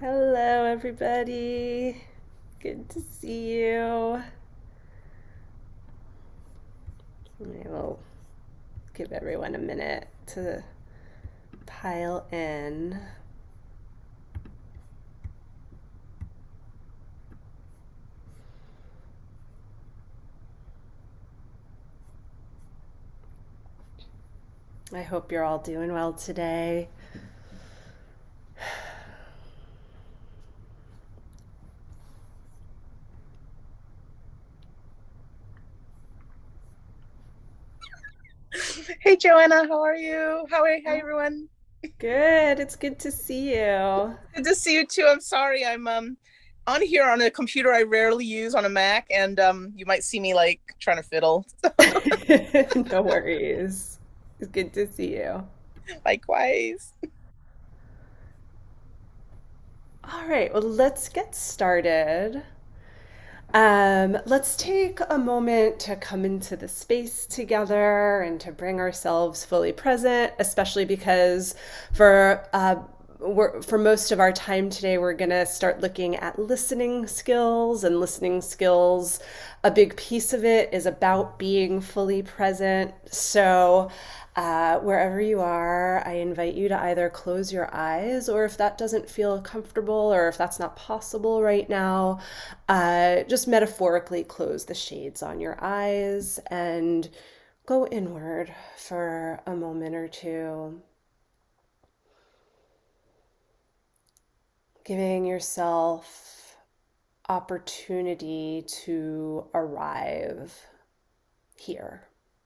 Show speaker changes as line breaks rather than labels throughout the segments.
Hello, everybody. Good to see you. I will give everyone a minute to pile in. I hope you're all doing well today.
Hey Joanna, how are you? Hi everyone.
Good. It's good to see you.
Good to see you too. I'm sorry, I'm on here on a computer I rarely use on a Mac, and you might see me like trying to fiddle.
No worries. It's good to see you.
Likewise.
All right, well, let's get started. Let's take a moment to come into the space together and to bring ourselves fully present, especially because for for most of our time today, we're going to start looking at listening skills and listening skills. A big piece of it is about being fully present. So, wherever you are, I invite you to either close your eyes, or if that doesn't feel comfortable or if that's not possible right now, just metaphorically close the shades on your eyes and go inward for a moment or two, giving yourself opportunity to arrive here.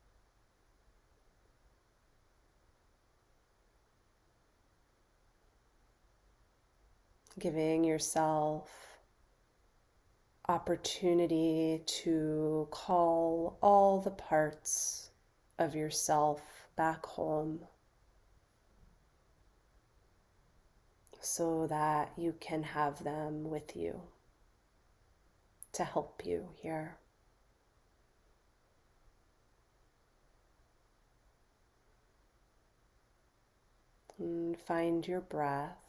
Giving yourself opportunity to call all the parts of yourself back home so that you can have them with you to help you here. And find your breath.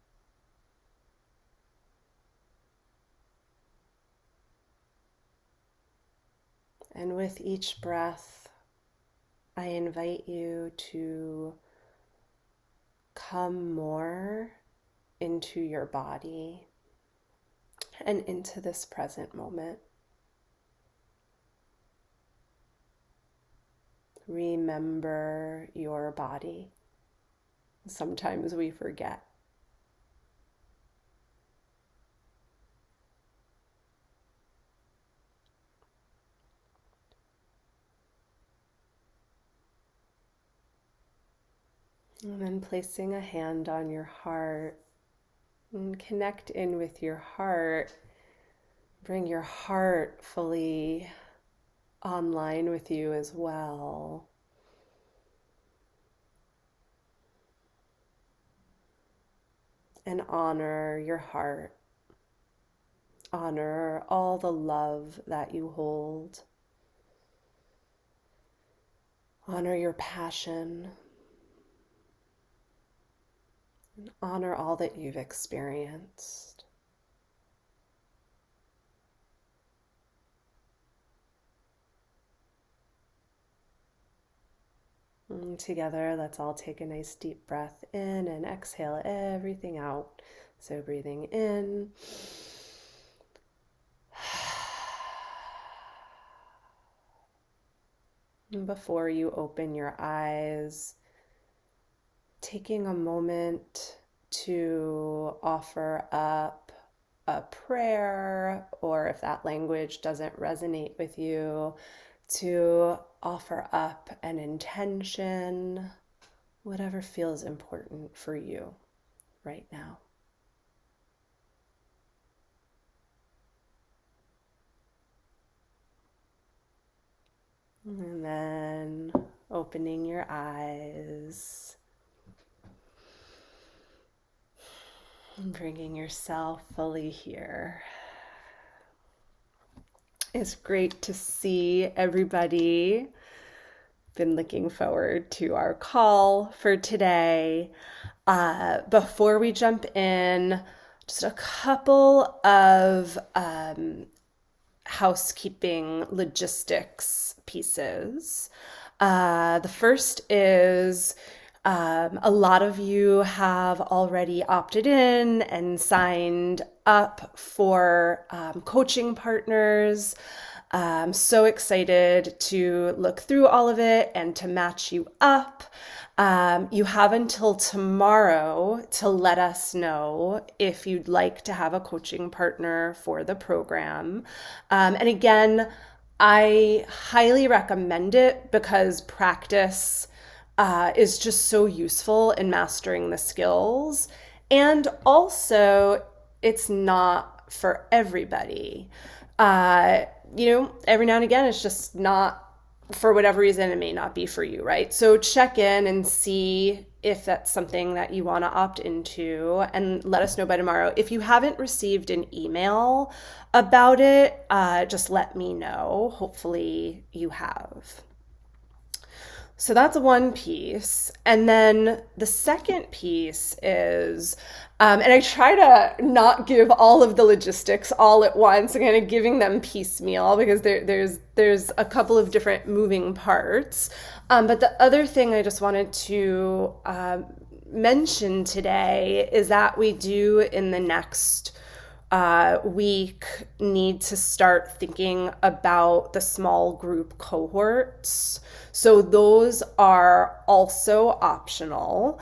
And with each breath, I invite you to come more into your body and into this present moment. Remember your body. Sometimes we forget. And then placing a hand on your heart and connect in with your heart. Bring your heart fully online with you as well. And honor your heart. Honor all the love that you hold. Honor your passion. And honor all that you've experienced. And together, let's all take a nice deep breath in and exhale everything out. So, breathing in. And before you open your eyes, taking a moment to offer up a prayer, or if that language doesn't resonate with you, to offer up an intention, whatever feels important for you right now. And then opening your eyes and bringing yourself fully here. It's great to see everybody. Been looking forward to our call for today. Before we jump in, Just a couple of housekeeping logistics pieces. The first is a lot of you have already opted in and signed up for coaching partners. I'm so excited to look through all of it and to match you up. You have until tomorrow to let us know if you'd like to have a coaching partner for the program. And again, I highly recommend it because practice is just so useful in mastering the skills. And also, it's not for everybody. Uh, every now and again, it's just not, for whatever reason, it may not be for you, right? So check in and see if that's something that you want to opt into and let us know by tomorrow. If you haven't received an email about it, just let me know. Hopefully you have. So that's one piece. And then the second piece is, and I try to not give all of the logistics all at once, and kind of giving them piecemeal because there's a couple of different moving parts. But the other thing I just wanted to mention today is that we do in the next week need to start thinking about the small group cohorts. So those are also optional.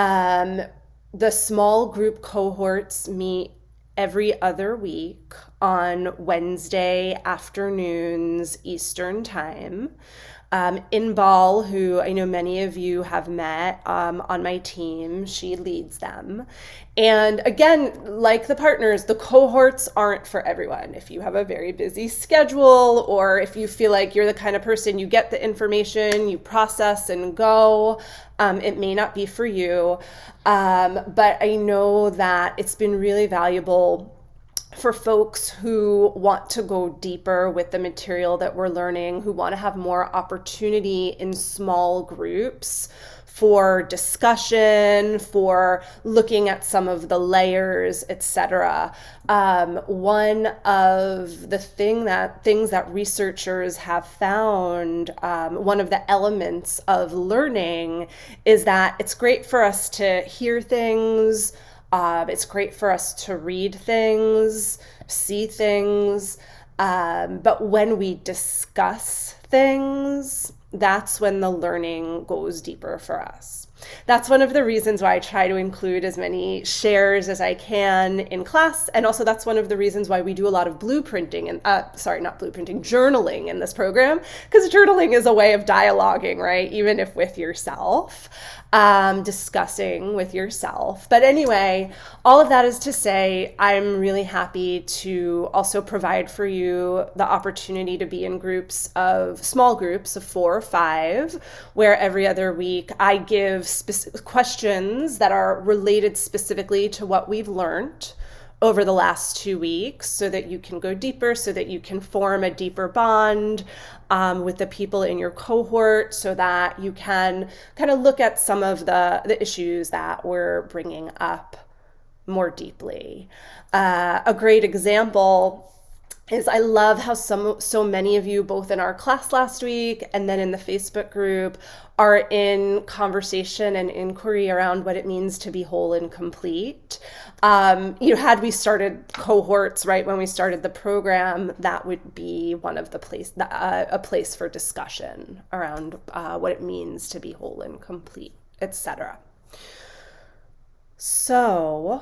The small group cohorts meet every other week on Wednesday afternoons Eastern Time. Inbal, who I know many of you have met on my team, she leads them. And again, like the partners, the cohorts aren't for everyone. If you have a very busy schedule, or if you feel like you're the kind of person, you get the information, you process and go, it may not be for you. But I know that it's been really valuable for folks who want to go deeper with the material that we're learning, who want to have more opportunity in small groups for discussion, for looking at some of the layers, etc. One of the things that researchers have found, one of the elements of learning is that it's great for us to hear things. It's great for us to read things, see things, but when we discuss things, that's when the learning goes deeper for us. That's one of the reasons why I try to include as many shares as I can in class. And also that's one of the reasons why we do a lot of blueprinting and, journaling in this program, because journaling is a way of dialoguing, right? Even if with yourself, discussing with yourself. But anyway, all of that is to say, I'm really happy to also provide for you the opportunity to be in small groups of 4 or 5, where every other week I give questions that are related specifically to what we've learned over the last 2 weeks, so that you can go deeper, so that you can form a deeper bond with the people in your cohort, so that you can kind of look at some of the issues that we're bringing up more deeply. A great example is I love how so many of you, both in our class last week and then in the Facebook group, are in conversation and inquiry around what it means to be whole and complete. Had we started cohorts right when we started the program, that would be one of a place for discussion around what it means to be whole and complete, etc. So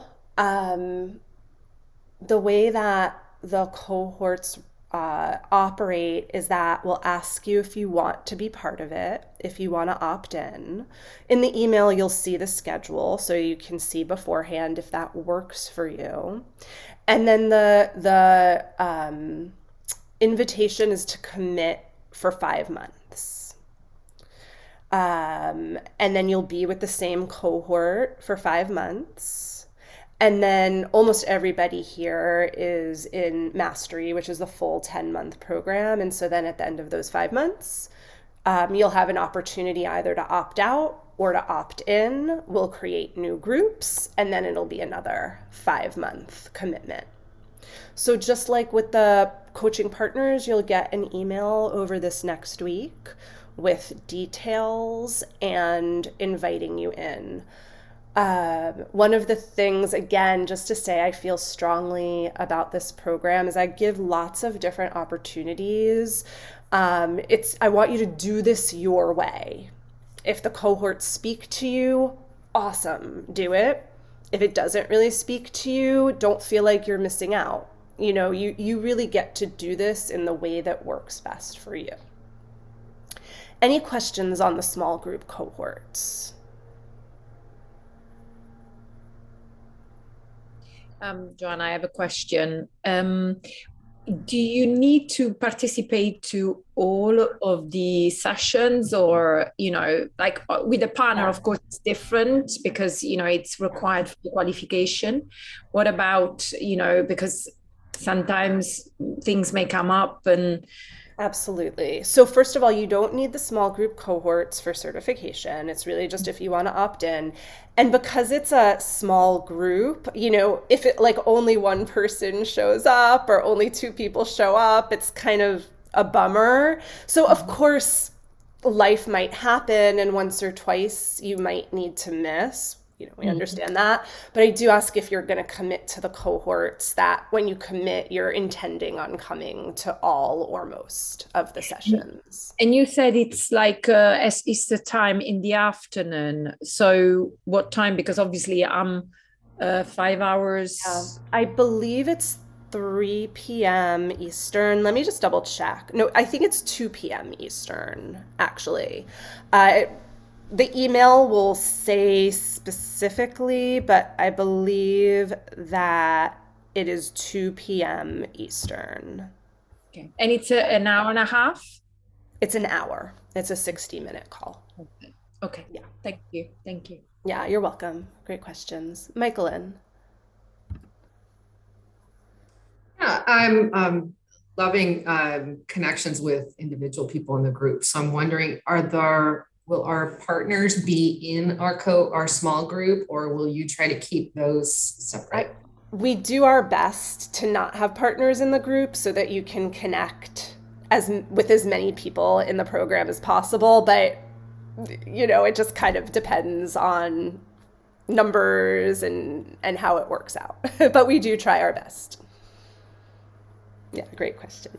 the way that the cohorts operate is that we'll ask you if you want to be part of it, if you want to opt in. In the email, you'll see the schedule, so you can see beforehand if that works for you. And then the invitation is to commit for 5 months. And then you'll be with the same cohort for 5 months. And then almost everybody here is in Mastery, which is the full 10-month program. And so then at the end of those 5 months, you'll have an opportunity either to opt out or to opt in, we'll create new groups, and then it'll be another 5-month commitment. So, just like with the coaching partners, you'll get an email over this next week with details and inviting you in. One of the things, again, just to say I feel strongly about this program, is I give lots of different opportunities. I want you to do this your way. If the cohorts speak to you, awesome, do it. If it doesn't really speak to you, don't feel like you're missing out. You really get to do this in the way that works best for you. Any questions on the small group cohorts?
Joanna, I have a question. Do you need to participate to all of the sessions, or, like with a partner, of course, it's different because, it's required for the qualification. What about, because sometimes things may come up and...
Absolutely. So first of all, you don't need the small group cohorts for certification. It's really just if you want to opt in. And because it's a small group, if it like only one person shows up or only 2 people show up, it's kind of a bummer. So of course, life might happen and once or twice you might need to miss. We understand that. But I do ask if you're going to commit to the cohorts, that when you commit, you're intending on coming to all or most of the sessions.
And you said it's like as Easter time in the afternoon. So what time? Because obviously I'm 5 hours.
Yeah. I believe it's 3 p.m. Eastern. Let me just double check. No, I think it's 2 p.m. Eastern, actually. The email will say specifically, but I believe that it is 2 p.m. Eastern.
Okay. And it's an hour and a half?
It's an hour. It's a 60-minute call.
Okay. Yeah. Thank you. Thank you.
Yeah, you're welcome. Great questions. Michaelin.
Yeah, I'm loving connections with individual people in the group. So I'm wondering, will our partners be in our small group, or will you try to keep those separate?
We do our best to not have partners in the group so that you can connect with as many people in the program as possible. But, it just kind of depends on numbers and how it works out. But we do try our best. Yeah, great question.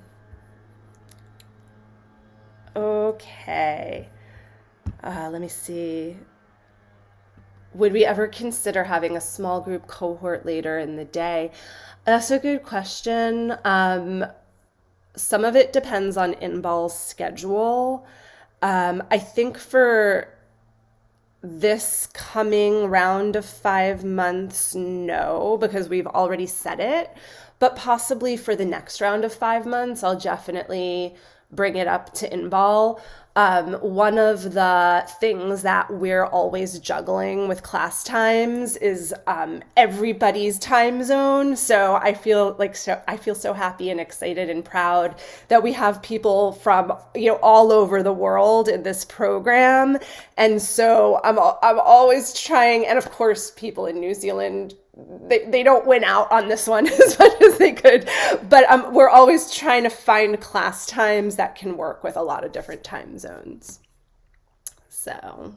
Okay. Let me see. Would we ever consider having a small group cohort later in the day? That's a good question. Some of it depends on Inbal's schedule. I think for this coming round of 5 months, no, because we've already set it. But possibly for the next round of 5 months, I'll definitely bring it up to Inbal. One of the things that we're always juggling with class times is everybody's time zone. So I feel so happy and excited and proud that we have people from all over the world in this program. And so I'm always trying, and of course people in New Zealand, they don't win out on this one as much as they could, but we're always trying to find class times that can work with a lot of different time zones. So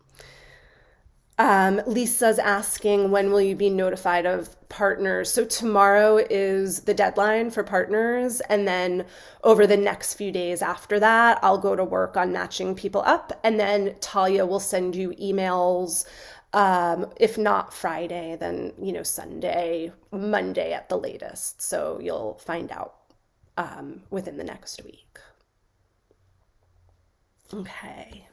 Lisa's asking, when will you be notified of partners? So tomorrow is the deadline for partners, and then over the next few days after that, I'll go to work on matching people up, and then Talia will send you emails. If not Friday, then, Sunday, Monday at the latest. So you'll find out within the next week. Okay.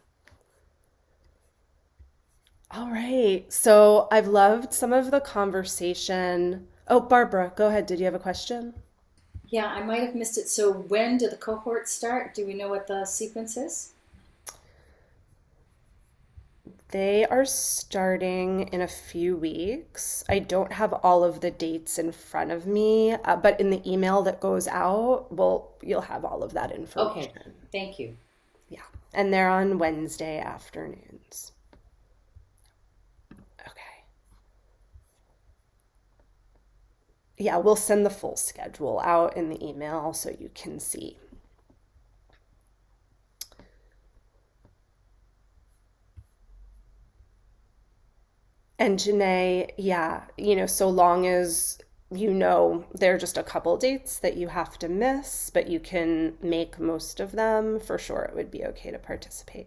All right. So I've loved some of the conversation. Oh, Barbara, go ahead. Did you have a question?
Yeah, I might have missed it. So when do the cohorts start? Do we know what the sequence is?
They are starting in a few weeks. I don't have all of the dates in front of me, but in the email that goes out, you'll have all of that information.
Okay, thank you.
Yeah, and they're on Wednesday afternoons. yeah, we'll send the full schedule out in the email so you can see. And Janae, yeah, so long as there are just a couple dates that you have to miss, but you can make most of them, for sure it would be okay to participate.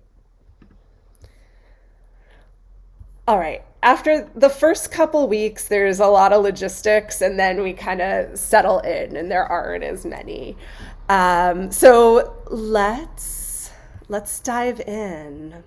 All right, after the first couple weeks, there's a lot of logistics, and then we kind of settle in, and there aren't as many. So let's dive in.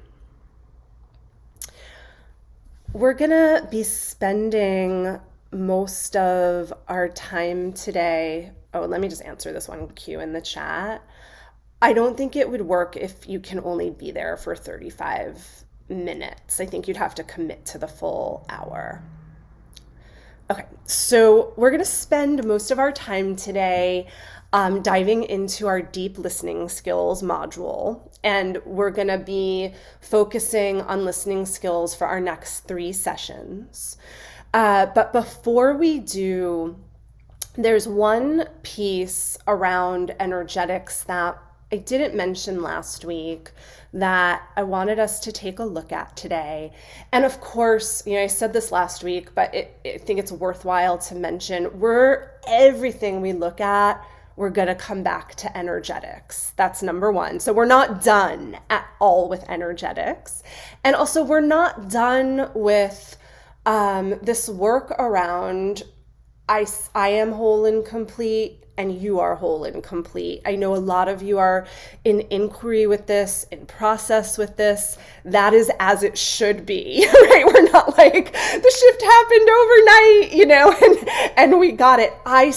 We're gonna be spending most of our time today. Oh, let me just answer this one Q in the chat. I don't think it would work if you can only be there for 35 minutes. I think you'd have to commit to the full hour. Okay, so we're going to spend most of our time today diving into our deep listening skills module, and we're going to be focusing on listening skills for our next 3 sessions. But before we do, there's one piece around energetics that I didn't mention last week that I wanted us to take a look at today. And of course, I said this last week, but I think it's worthwhile to mention, everything we look at, we're going to come back to energetics. That's number one. So we're not done at all with energetics. And also we're not done with this work around I am whole and complete, and you are whole and complete. I know a lot of you are in inquiry with this, in process with this. That is as it should be, right? We're not like the shift happened overnight, and we got it. I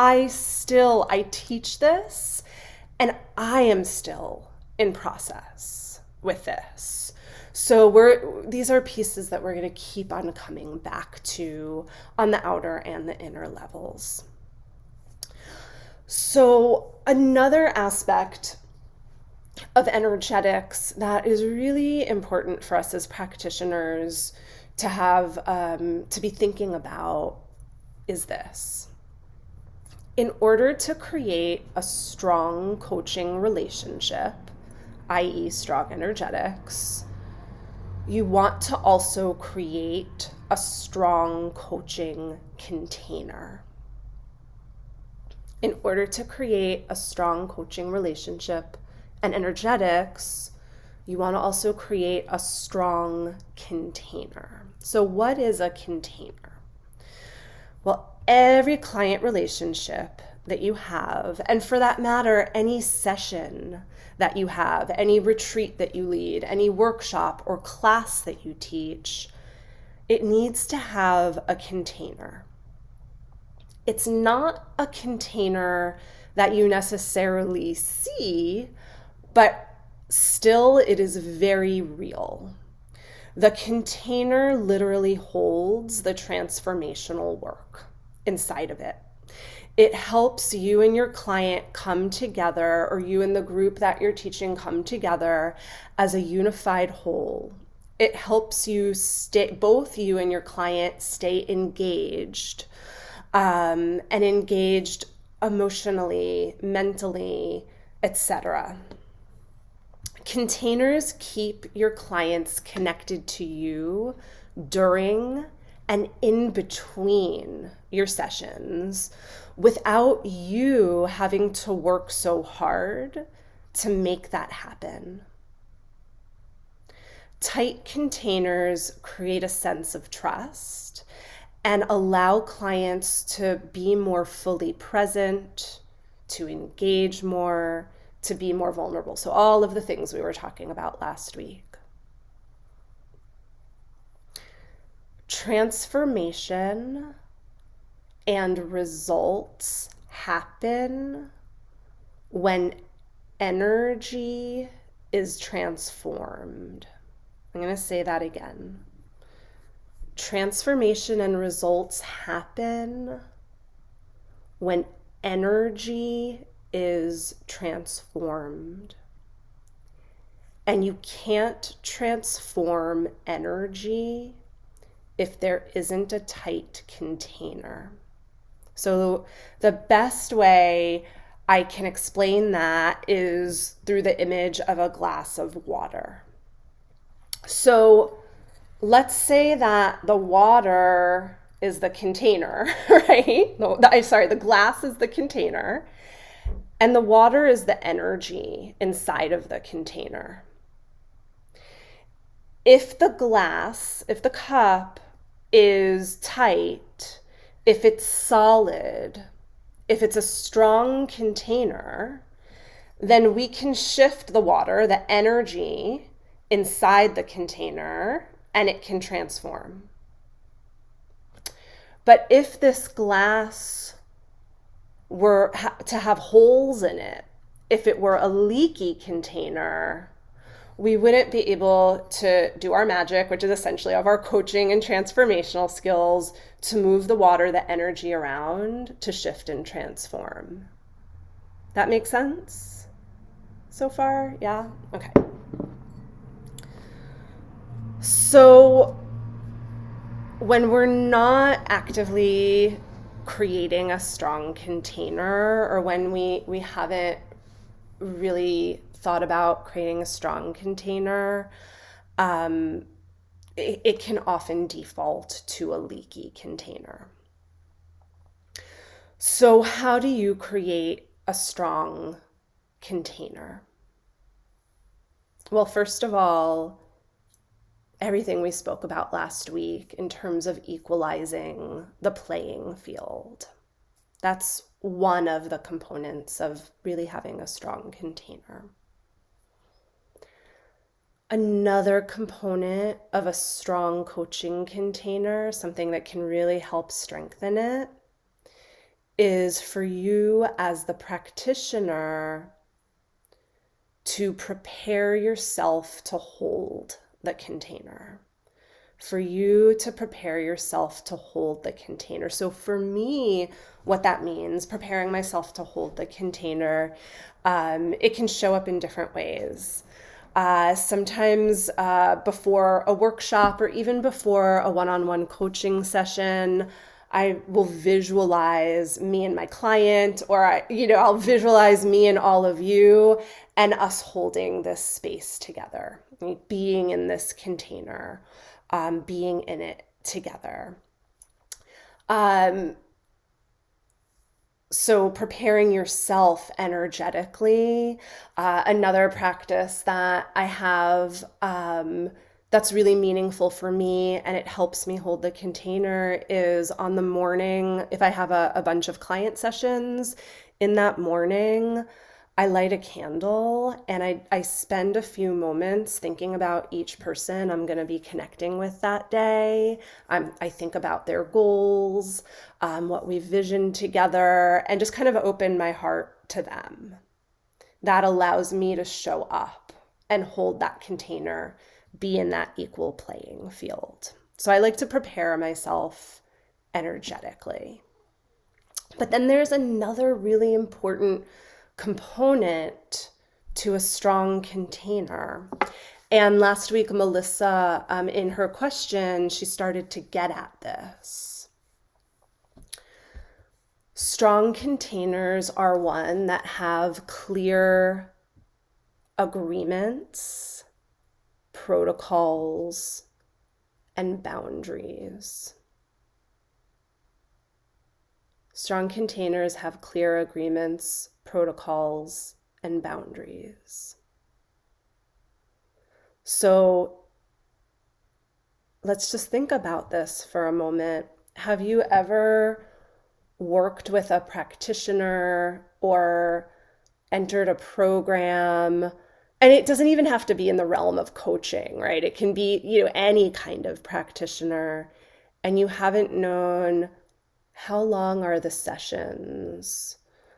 teach this, and I am still in process with this. So these are pieces that we're going to keep on coming back to on the outer and the inner levels. So another aspect of energetics that is really important for us as practitioners to have, to be thinking about is this. In order to create a strong coaching relationship, i.e. strong energetics, you want to also create a strong coaching container. In order to create a strong coaching relationship and energetics, you want to also create a strong container. So what is a container? Well, every client relationship that you have, and for that matter, any session that you have, any retreat that you lead, any workshop or class that you teach, it needs to have a container. It's not a container that you necessarily see, but still it is very real. The container literally holds the transformational work inside of it. It helps you and your client come together, or you and the group that you're teaching come together as a unified whole. It helps you both you and your client stay engaged, and engaged emotionally, mentally, etc. Containers keep your clients connected to you during and in between your sessions without you having to work so hard to make that happen. Tight containers create a sense of trust and allow clients to be more fully present, to engage more, to be more vulnerable. So all of the things we were talking about last week. Transformation and results happen when energy is transformed. I'm going to say that again. Transformation and results happen when energy is transformed. And you can't transform energy if there isn't a tight container. So the best way I can explain that is through the image of a glass of water. So let's say that the water is the container, right? I'm sorry, the glass is the container, and the water is the energy inside of the container. If the glass, if the cup is tight, if it's solid, if it's a strong container, then we can shift the water, the energy inside the container, and it can transform. But if this glass were to have holes in it, if it were a leaky container, we wouldn't be able to do our magic, which is essentially of our coaching and transformational skills, to move the water, the energy around, to shift and transform. That makes sense so far? Yeah? Okay. So when we're not actively creating a strong container, or when we haven't really thought about creating a strong container, it can often default to a leaky container. So how do you create a strong container? Well, first of all, everything we spoke about last week in terms of equalizing the playing field. That's one of the components of really having a strong container. Another component of a strong coaching container, something that can really help strengthen it, is for you as the practitioner to prepare yourself to hold the container. For you to prepare yourself to hold the container. So for me, what that means, preparing myself to hold the container, it can show up in different ways. Sometimes before a workshop or even before a one-on-one coaching session, I will visualize me and my client, or I'll visualize me and all of you and us holding this space together, being in this container, being in it together. So preparing yourself energetically, another practice that I have that's really meaningful for me, and it helps me hold the container, is on the morning, if I have a bunch of client sessions, in that morning, I light a candle and I spend a few moments thinking about each person I'm going to be connecting with that day. I think about their goals, what we visioned together, and just kind of open my heart to them. That allows me to show up and hold that container, be in that equal playing field. So I like to prepare myself energetically. But then there's another really important component to a strong container. And last week, Melissa, in her question, she started to get at this. Strong containers are one that have clear agreements, protocols, and boundaries. Strong containers have clear agreements, protocols, and boundaries. So let's just think about this for a moment. Have you ever worked with a practitioner or entered a program? And it doesn't even have to be in the realm of coaching, right? It can be, any kind of practitioner, and you haven't known how long are the sessions?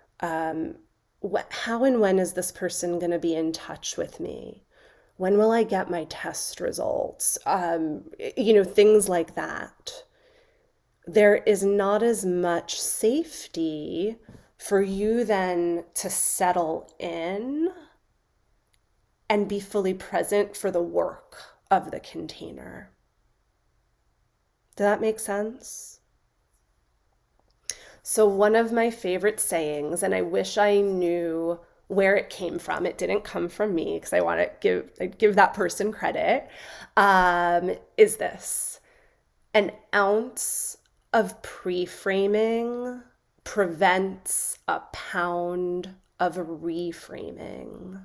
How and when is this person going to be in touch with me? When will I get my test results? Things like that. There is not as much safety for you then to settle in and be fully present for the work of the container. Does that make sense? So one of my favorite sayings, and I wish I knew where it came from. It didn't come from me because I want to give that person credit. Is this: an ounce of pre-framing prevents a pound of reframing.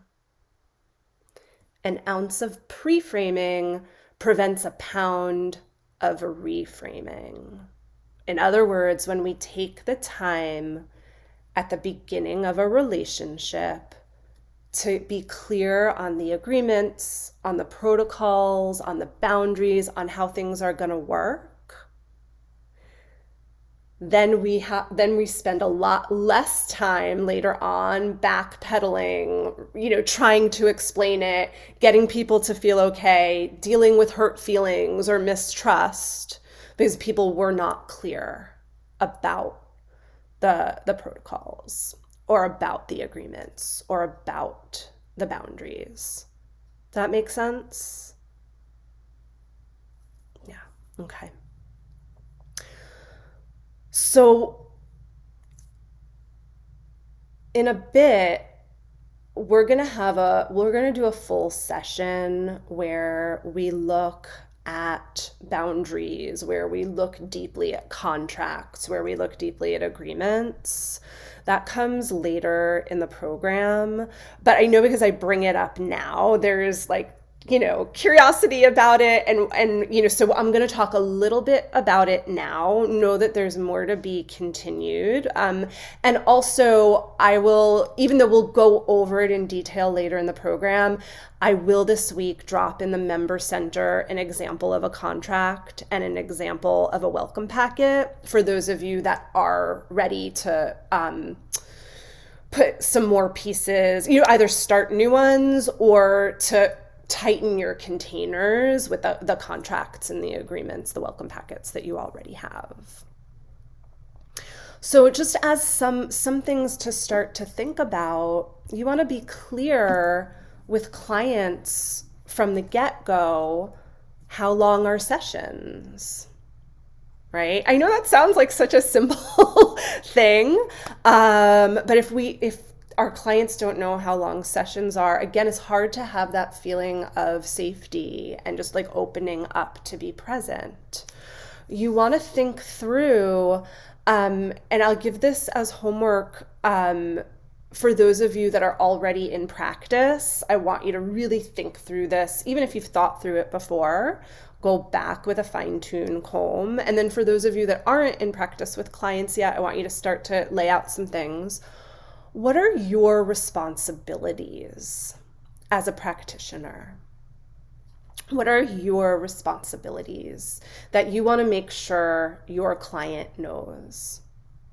An ounce of pre-framing prevents a pound of reframing. In other words, when we take the time at the beginning of a relationship to be clear on the agreements, on the protocols, on the boundaries, on how things are going to work, then we spend a lot less time later on backpedaling, trying to explain it, getting people to feel okay, dealing with hurt feelings or mistrust because people were not clear about the protocols or about the agreements or about the boundaries. Does that make sense? Yeah, okay. So in a bit, we're going to do a full session where we look at boundaries, where we look deeply at contracts, where we look deeply at agreements. That comes later in the program. But I know because I bring it up now, there's curiosity about it. And so I'm going to talk a little bit about it now. Know that there's more to be continued. And also I will, even though we'll go over it in detail later in the program, I will this week drop in the member center an example of a contract and an example of a welcome packet for those of you that are ready to put some more pieces, either start new ones or to tighten your containers with the contracts and the agreements, the welcome packets that you already have. So just as some things to start to think about, you want to be clear with clients from the get-go, how long are sessions, right? I know that sounds like such a simple thing, but if our clients don't know how long sessions are, again, it's hard to have that feeling of safety and just opening up to be present. You want to think through, and I'll give this as homework for those of you that are already in practice. I want you to really think through this, even if you've thought through it before. Go back with a fine-tuned comb. And then for those of you that aren't in practice with clients yet, I want you to start to lay out some things. What are your responsibilities as a practitioner? What are your responsibilities that you want to make sure your client knows?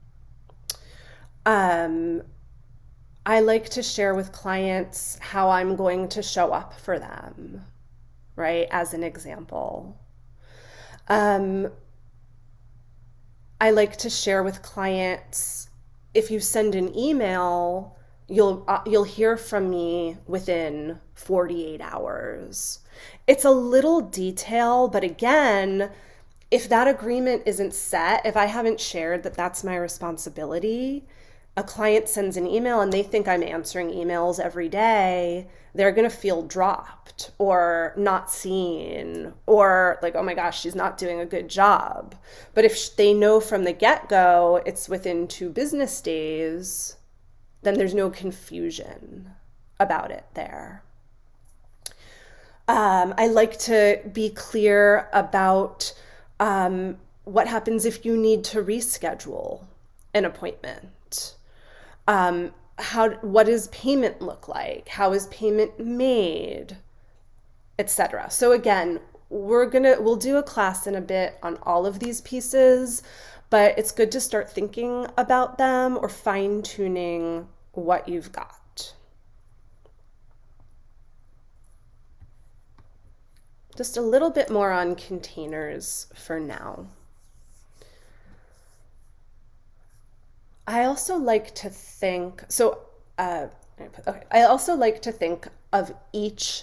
I like to share with clients how I'm going to show up for them, right? As an example. I like to share with clients, if you send an email, you'll hear from me within 48 hours. It's a little detail, but again, if that agreement isn't set, if I haven't shared that that's my responsibility, a client sends an email and they think I'm answering emails every day, they're going to feel dropped or not seen or oh my gosh, she's not doing a good job. But if they know from the get-go it's within 2 business days, then there's no confusion about it there. I like to be clear about what happens if you need to reschedule an appointment. What does payment look like? How is payment made, etc. So again, we'll do a class in a bit on all of these pieces, but it's good to start thinking about them or fine-tuning what you've got. Just a little bit more on containers for now. I also like to think, I also like to think of each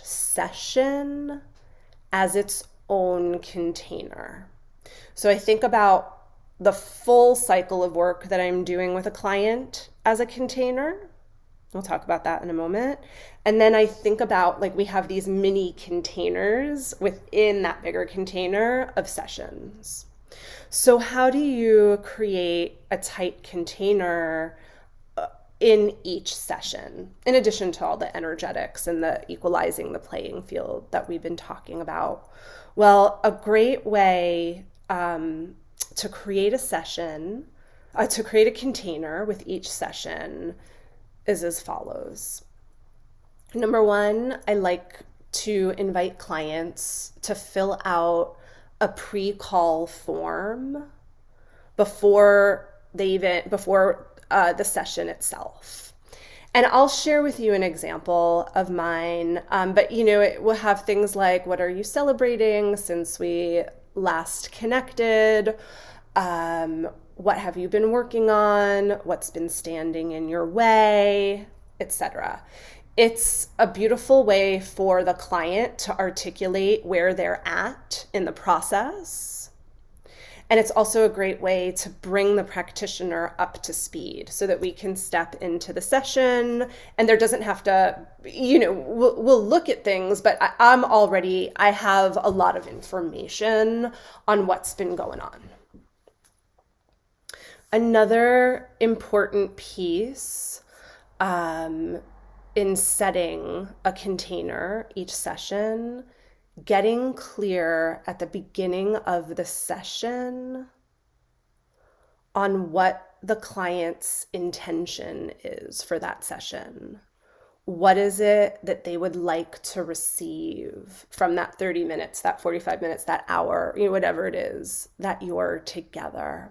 session as its own container. So I think about the full cycle of work that I'm doing with a client as a container. We'll talk about that in a moment. And then I think about, like, we have these mini containers within that bigger container of sessions. So how do you create a tight container in each session, in addition to all the energetics and the equalizing the playing field that we've been talking about? Well, a great way to create a session, to create a container with each session is as follows. Number one, I like to invite clients to fill out a pre-call form before the session itself. And I'll share with you an example of mine, but it will have things like, what are you celebrating since we last connected? What have you been working on? What's been standing in your way, etc. It's a beautiful way for the client to articulate where they're at in the process. And it's also a great way to bring the practitioner up to speed so that we can step into the session, and there doesn't have to, we'll look at things, but I have a lot of information on what's been going on. Another important piece in setting a container each session, getting clear at the beginning of the session on what the client's intention is for that session. What is it that they would like to receive from that 30 minutes, that 45 minutes, that hour, whatever it is that you're together?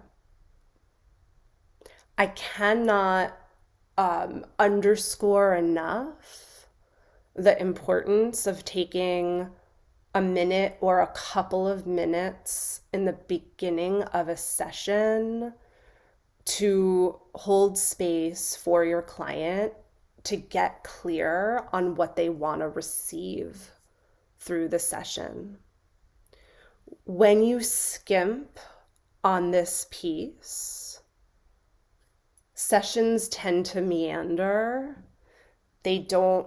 I cannot underscore enough the importance of taking a minute or a couple of minutes in the beginning of a session to hold space for your client to get clear on what they want to receive through the session. When you skimp on this piece, sessions tend to meander. They don't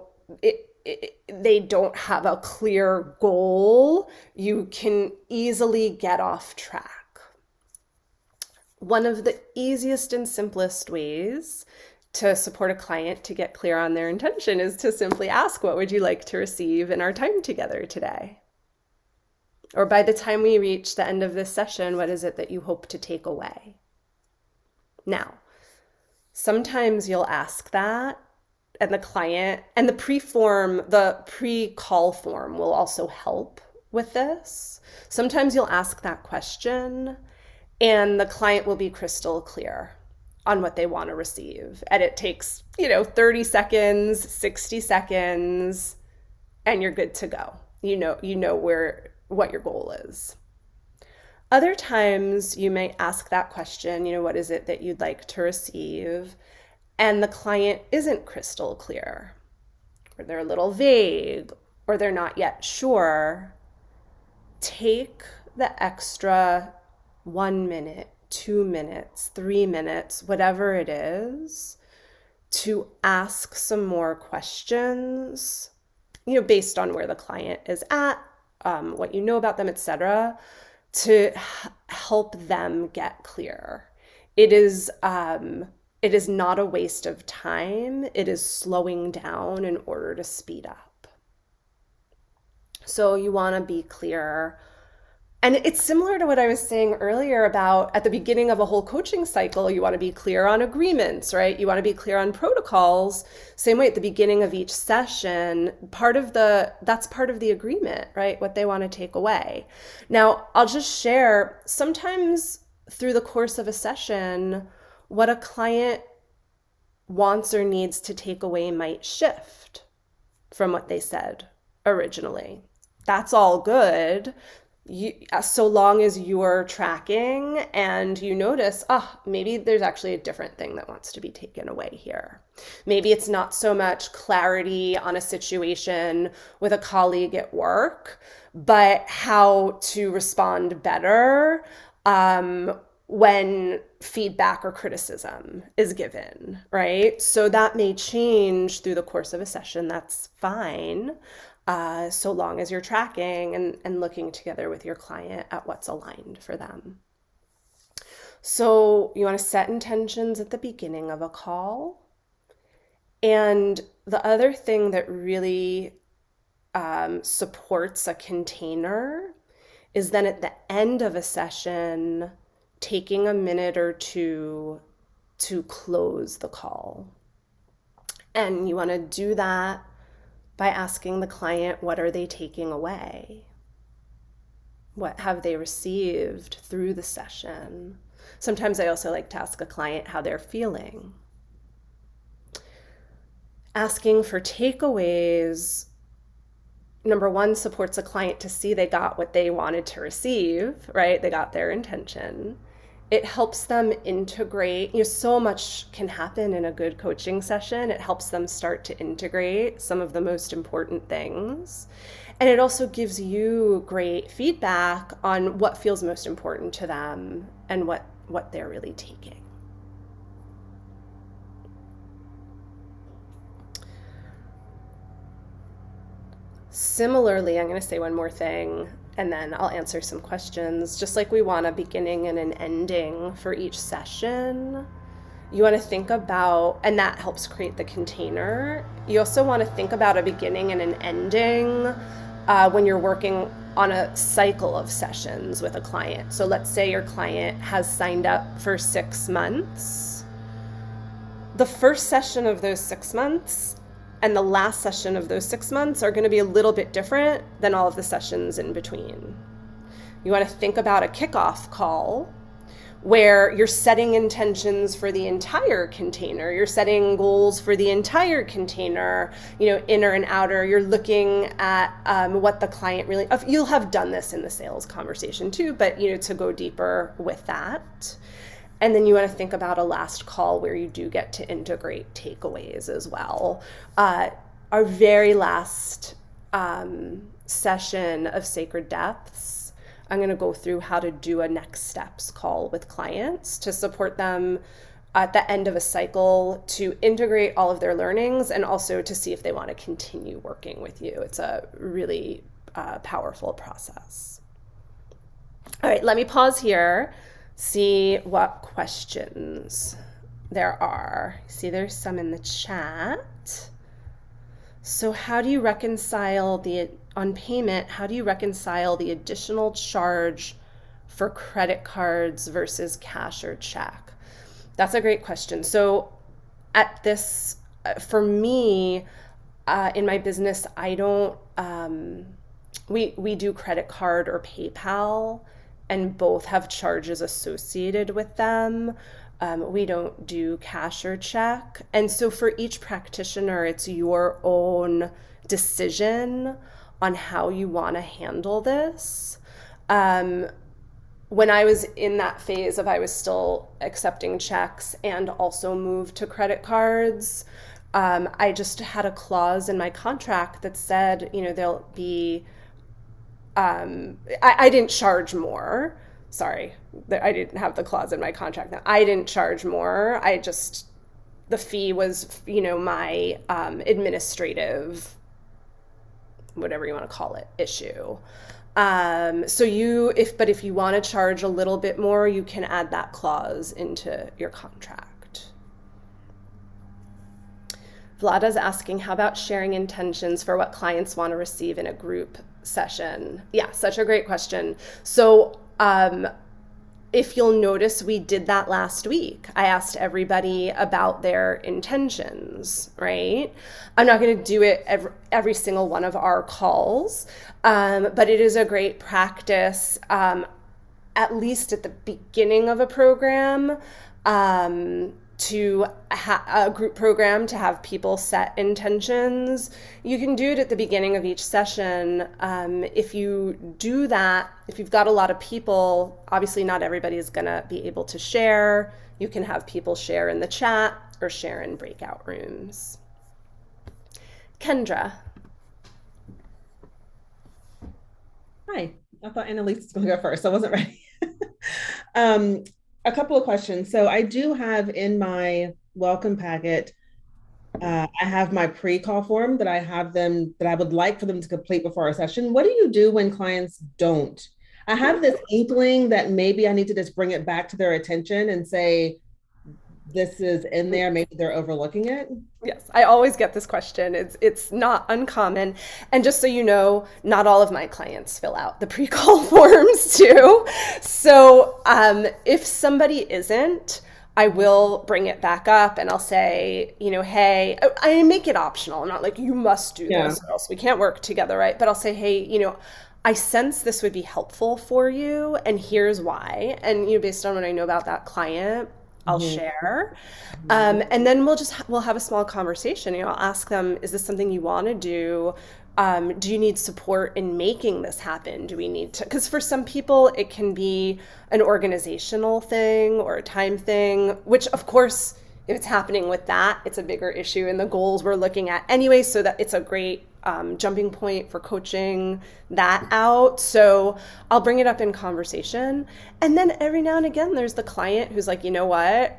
have a clear goal. You can easily get off track. One of the easiest and simplest ways to support a client to get clear on their intention is to simply ask, what would you like to receive in our time together today? Or by the time we reach the end of this session, what is it that you hope to take away? Now, sometimes you'll ask that, and the client, and the pre-call form will also help with this. Sometimes you'll ask that question and the client will be crystal clear on what they want to receive. And it takes, 30 seconds, 60 seconds, and you're good to go. You know what your goal is. Other times you may ask that question, what is it that you'd like to receive? And the client isn't crystal clear, or they're a little vague, or they're not yet sure. Take the extra 1 minute, 2 minutes, 3 minutes, whatever it is, to ask some more questions, based on where the client is at, what you know about them, etc., to help them get clear. It is not a waste of time. It is slowing down in order to speed up. So you want to be clear. And it's similar to what I was saying earlier about at the beginning of a whole coaching cycle, you want to be clear on agreements, right? You want to be clear on protocols. Same way at the beginning of each session, that's part of the agreement, right? What they want to take away. Now, I'll just share, sometimes through the course of a session, what a client wants or needs to take away might shift from what they said originally. That's all good. So long as you're tracking and you notice, maybe there's actually a different thing that wants to be taken away here. Maybe it's not so much clarity on a situation with a colleague at work, but how to respond better, when feedback or criticism is given, right? So that may change through the course of a session. That's fine, so long as you're tracking and looking together with your client at what's aligned for them. So you want to set intentions at the beginning of a call. And the other thing that really supports a container is then at the end of a session, taking a minute or two to close the call. And you want to do that by asking the client, what are they taking away? What have they received through the session? Sometimes I also like to ask a client how they're feeling. Asking for takeaways, number one, supports a client to see they got what they wanted to receive, right? They got their intention. It helps them integrate. So much can happen in a good coaching session. It helps them start to integrate some of the most important things. And it also gives you great feedback on what feels most important to them and what they're really taking. Similarly, I'm going to say one more thing, and then I'll answer some questions. Just like we want a beginning and an ending for each session, you want to think about, and that helps create the container. You also want to think about a beginning and an ending when you're working on a cycle of sessions with a client. So let's say your client has signed up for 6 months. The first session of those 6 months and the last session of those 6 months are going to be a little bit different than all of the sessions in between. You want to think about a kickoff call where you're setting intentions for the entire container. You're setting goals for the entire container, inner and outer. You're looking at what the client really, you'll have done this in the sales conversation too, but to go deeper with that. And then you want to think about a last call where you do get to integrate takeaways as well. Our very last session of Sacred Depths, I'm going to go through how to do a next steps call with clients to support them at the end of a cycle to integrate all of their learnings and also to see if they want to continue working with you. It's a really powerful process. All right, let me pause here. See what questions there are. See, there's some in the chat. So how do you reconcile on payment, how do you reconcile the additional charge for credit cards versus cash or check? That's a great question. So at this, for me, in my business, I don't, we do credit card or PayPal, and both have charges associated with them. We don't do cash or check. And so for each practitioner, it's your own decision on how you want to handle this. When I was in that phase of I was still accepting checks and also moved to credit cards, I just had a clause in my contract that said, there'll be I didn't charge more. Sorry, I didn't have the clause in my contract. I didn't charge more. The fee was, my administrative, whatever you want to call it, issue. So if you want to charge a little bit more, you can add that clause into your contract. Vlada's asking, how about sharing intentions for what clients want to receive in a group session? Yeah, such a great question. So if you'll notice, we did that last week. I asked everybody about their intentions, right? I'm not going to do it every single one of our calls, but it is a great practice, at least at the beginning of a program, to a group program, to have people set intentions. You can do it at the beginning of each session. If you do that, if you've got a lot of people, obviously not everybody is going to be able to share. You can have people share in the chat or share in breakout rooms. Kendra.
Hi, I thought Annalise was going to go first. I wasn't ready. a couple of questions. So I do have in my welcome packet, I have my pre-call form that I would like for them to complete before our session. What do you do when clients don't? I have this inkling that maybe I need to just bring it back to their attention and say, this is in there. Maybe they're overlooking it.
Yes, I always get this question. It's not uncommon. And just so you know, not all of my clients fill out the pre-call forms too. So if somebody isn't, I will bring it back up and I'll say, hey, I make it optional. I'm not like, you must do this or else we can't work together, right? But I'll say, hey, I sense this would be helpful for you, and here's why. And based on what I know about that client, I'll share. And then we'll have a small conversation. I'll ask them, is this something you want to do? Do you need support in making this happen? Do we need to, because for some people it can be an organizational thing or a time thing, which of course, if it's happening with that, it's a bigger issue in the goals we're looking at anyway, so that it's a great jumping point for coaching that out. So I'll bring it up in conversation. And then every now and again, there's the client who's like, you know what?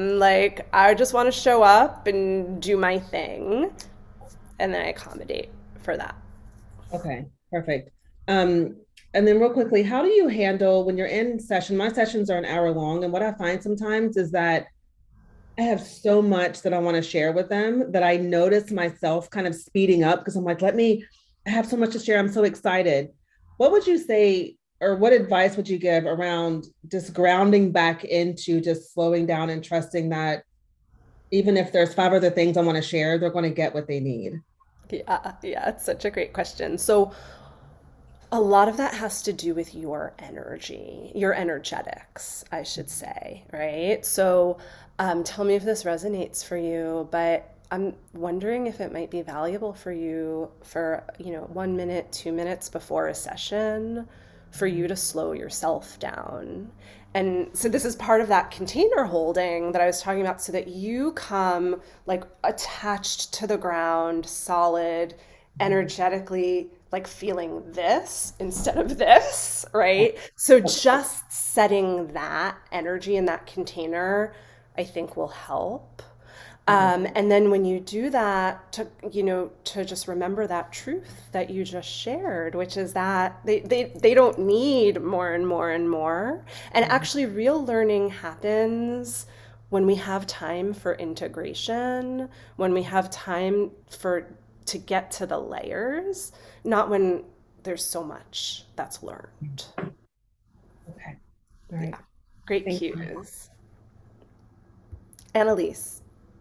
I just want to show up and do my thing. And then I accommodate for that.
Okay, perfect. And then real quickly, how do you handle when you're in session? My sessions are an hour long. And what I find sometimes is that I have so much that I want to share with them that I notice myself kind of speeding up because I'm like, I have so much to share. I'm so excited. What would you say, or what advice would you give around just grounding back into just slowing down and trusting that even if there's 5 other things I want to share, they're going to get what they need?
Yeah, it's such a great question. So a lot of that has to do with your energy, your energetics, I should say, right? So tell me if this resonates for you, but I'm wondering if it might be valuable for you for, 1 minute, 2 minutes before a session for you to slow yourself down. And so this is part of that container holding that I was talking about, so that you come like attached to the ground, solid, energetically, like feeling this instead of this, right? So just setting that energy in that container, I think will help. And then when you do that, to just remember that truth that you just shared, which is that they don't need more and more and more. And actually real learning happens when we have time for integration, when we have time to get to the layers, not when there's so much that's learned.
Okay. All right.
Yeah. Great cues. Annalise.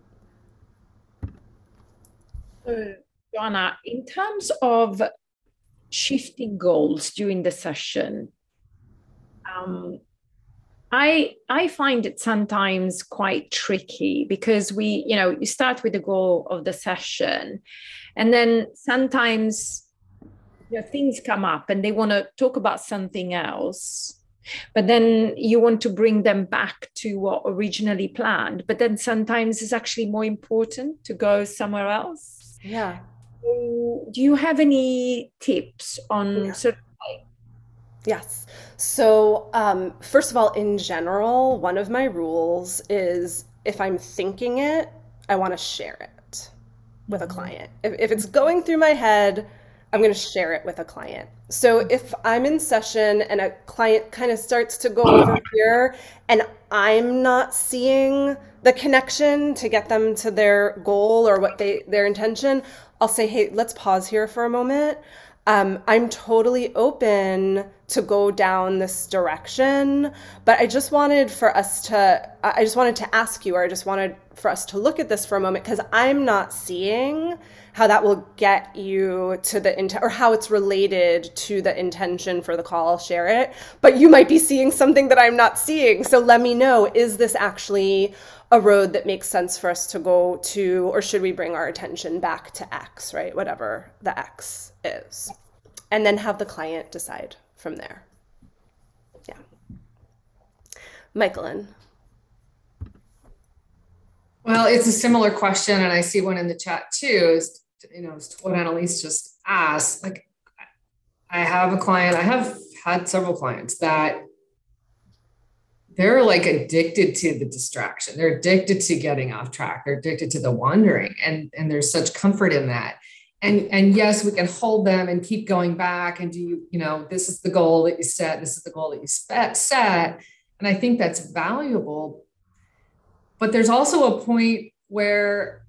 Joanna, in terms of shifting goals during the session, I find it sometimes quite tricky because you start with the goal of the session, and then sometimes things come up and they want to talk about something else. But then you want to bring them back to what originally planned. But then sometimes it's actually more important to go somewhere else.
Yeah.
So do you have any tips on sort of
Yes. So, first of all, in general, one of my rules is if I'm thinking it, I want to share it with a client. If it's going through my head, I'm going to share it with a client. So if I'm in session and a client kind of starts to go over here and I'm not seeing the connection to get them to their goal or their intention, I'll say, hey, let's pause here for a moment. I'm totally open to go down this direction, but I just wanted to ask you, or I just wanted for us to look at this for a moment, because I'm not seeing how that will get you to the intent, or how it's related to the intention for the call. I'll share it, but you might be seeing something that I'm not seeing. So let me know, is this actually a road that makes sense for us to go to, or should we bring our attention back to X, right? Whatever the X is. And then have the client decide from there. Yeah. Michaelin.
Well, it's a similar question, and I see one in the chat too, is to what Annalise just asked. Like, I have a client, I have had several clients that they're like addicted to the distraction. They're addicted to getting off track. They're addicted to the wandering. And there's such comfort in that. And yes, we can hold them and keep going back and this is the goal that you set. This is the goal that you set. And I think that's valuable. But there's also a point where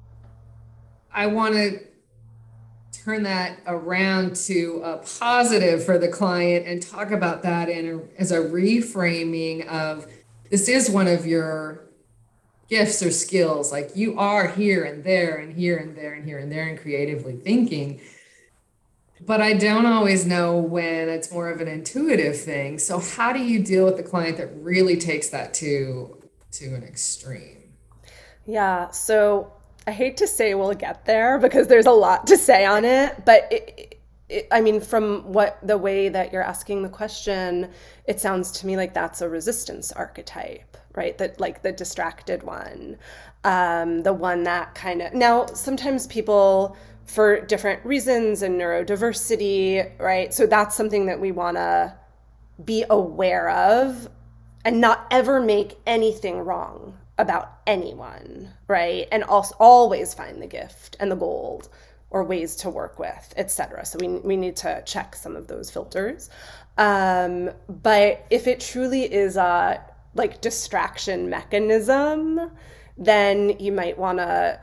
I want to turn that around to a positive for the client and talk about that as a reframing of, this is one of your gifts or skills. Like, you are here and there and here and there and here and there and creatively thinking. But I don't always know when it's more of an intuitive thing. So how do you deal with the client that really takes that to an extreme?
Yeah, so I hate to say we'll get there because there's a lot to say on it, but I mean, from the way that you're asking the question, it sounds to me like that's a resistance archetype, right? That, like, the distracted one, the one that kind of, now sometimes people, for different reasons and neurodiversity, right? So that's something that we want to be aware of and not ever make anything wrong about anyone, right? And also always find the gift and the gold or ways to work with, etc. So we need to check some of those filters. But if it truly is a like distraction mechanism, then you might want to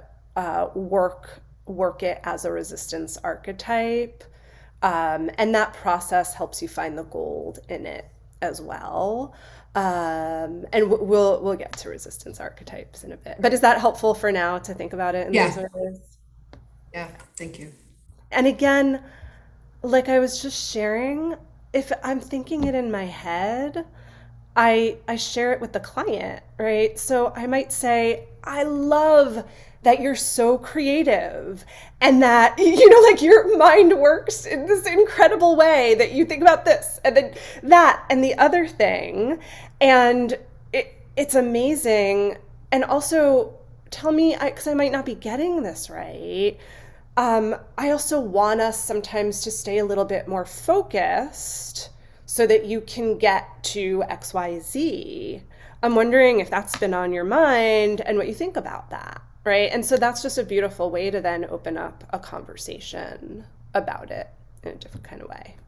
work it as a resistance archetype. And that process helps you find the gold in it as well. And we'll get to resistance archetypes in a bit. But is that helpful for now to think about it in those ways?
Yeah, thank you.
And again, like I was just sharing, if I'm thinking it in my head, I share it with the client, right? So I might say, I love that you're so creative and that, like your mind works in this incredible way that you think about this and then that and the other thing. And it's amazing. And also tell me, because I might not be getting this right. I also want us sometimes to stay a little bit more focused so that you can get to XYZ. I'm wondering if that's been on your mind and what you think about that, right? And so that's just a beautiful way to then open up a conversation about it in a different kind of way.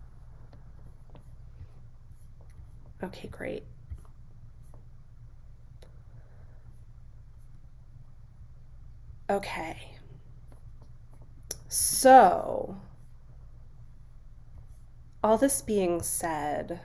Okay, great. Okay. So, all this being said,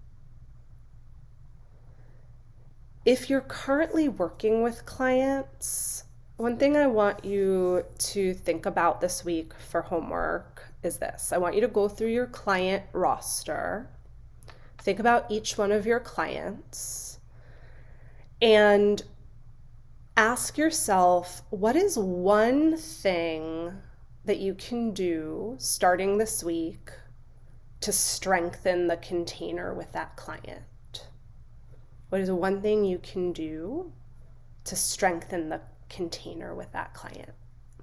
if you're currently working with clients, one thing I want you to think about this week for homework is this. I want you to go through your client roster, think about each one of your clients, and ask yourself, what is one thing that you can do starting this week to strengthen the container with that client? What is one thing you can do to strengthen the container with that client?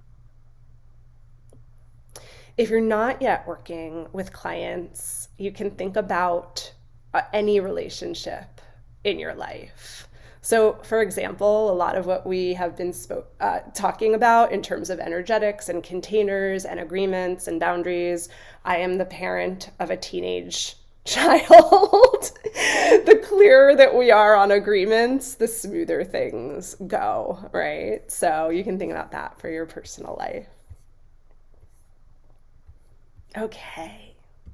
If you're not yet working with clients, you can think about any relationship in your life. So, for example, a lot of what we have been talking about in terms of energetics and containers and agreements and boundaries, I am the parent of a teenage child. The clearer that we are on agreements, the smoother things go, right? So you can think about that for your personal life. Okay.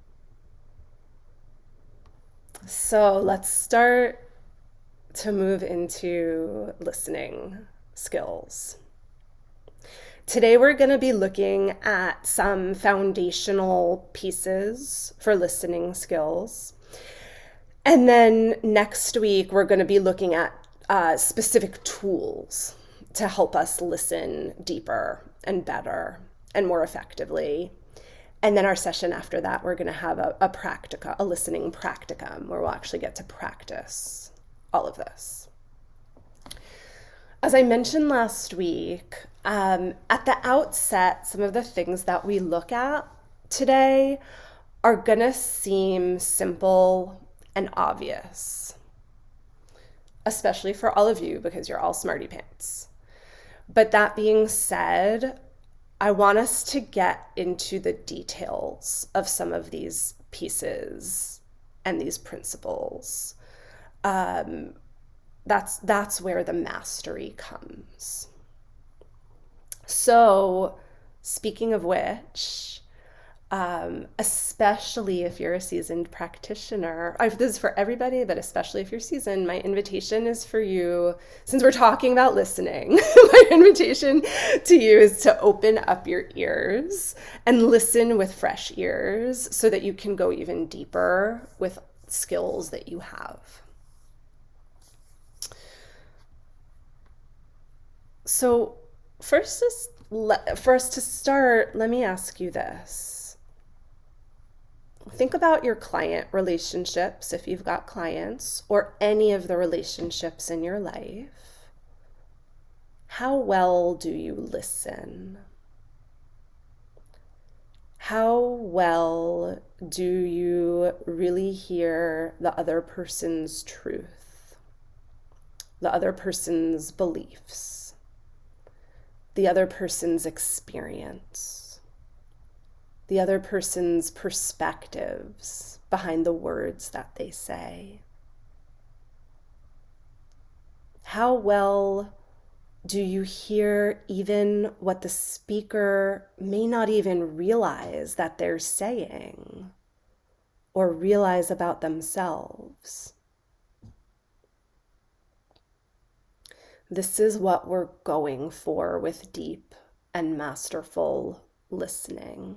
So let's start to move into listening skills. Today we're going to be looking at some foundational pieces for listening skills. And then next week we're going to be looking at specific tools to help us listen deeper and better and more effectively. And then our session after that, we're going to have a listening practicum where we'll actually get to practice all of this. As I mentioned last week, at the outset, some of the things that we look at today are gonna seem simple and obvious. especially for all of you because you're all smarty pants. But that being said, I want us to get into the details of some of these pieces and these principles. That's where the mastery comes. So, speaking of which, especially if you're a seasoned practitioner, this is for everybody, but especially if you're seasoned, my invitation is for you, since we're talking about listening, my invitation to you is to open up your ears and listen with fresh ears so that you can go even deeper with skills that you have. So for us to start, let me ask you this. Think about your client relationships, if you've got clients, or any of the relationships in your life. How well do you listen? How well do you really hear the other person's truth, the other person's beliefs, the other person's experience, the other person's perspectives behind the words that they say? How well do you hear even what the speaker may not even realize that they're saying or realize about themselves? This is what we're going for with deep and masterful listening.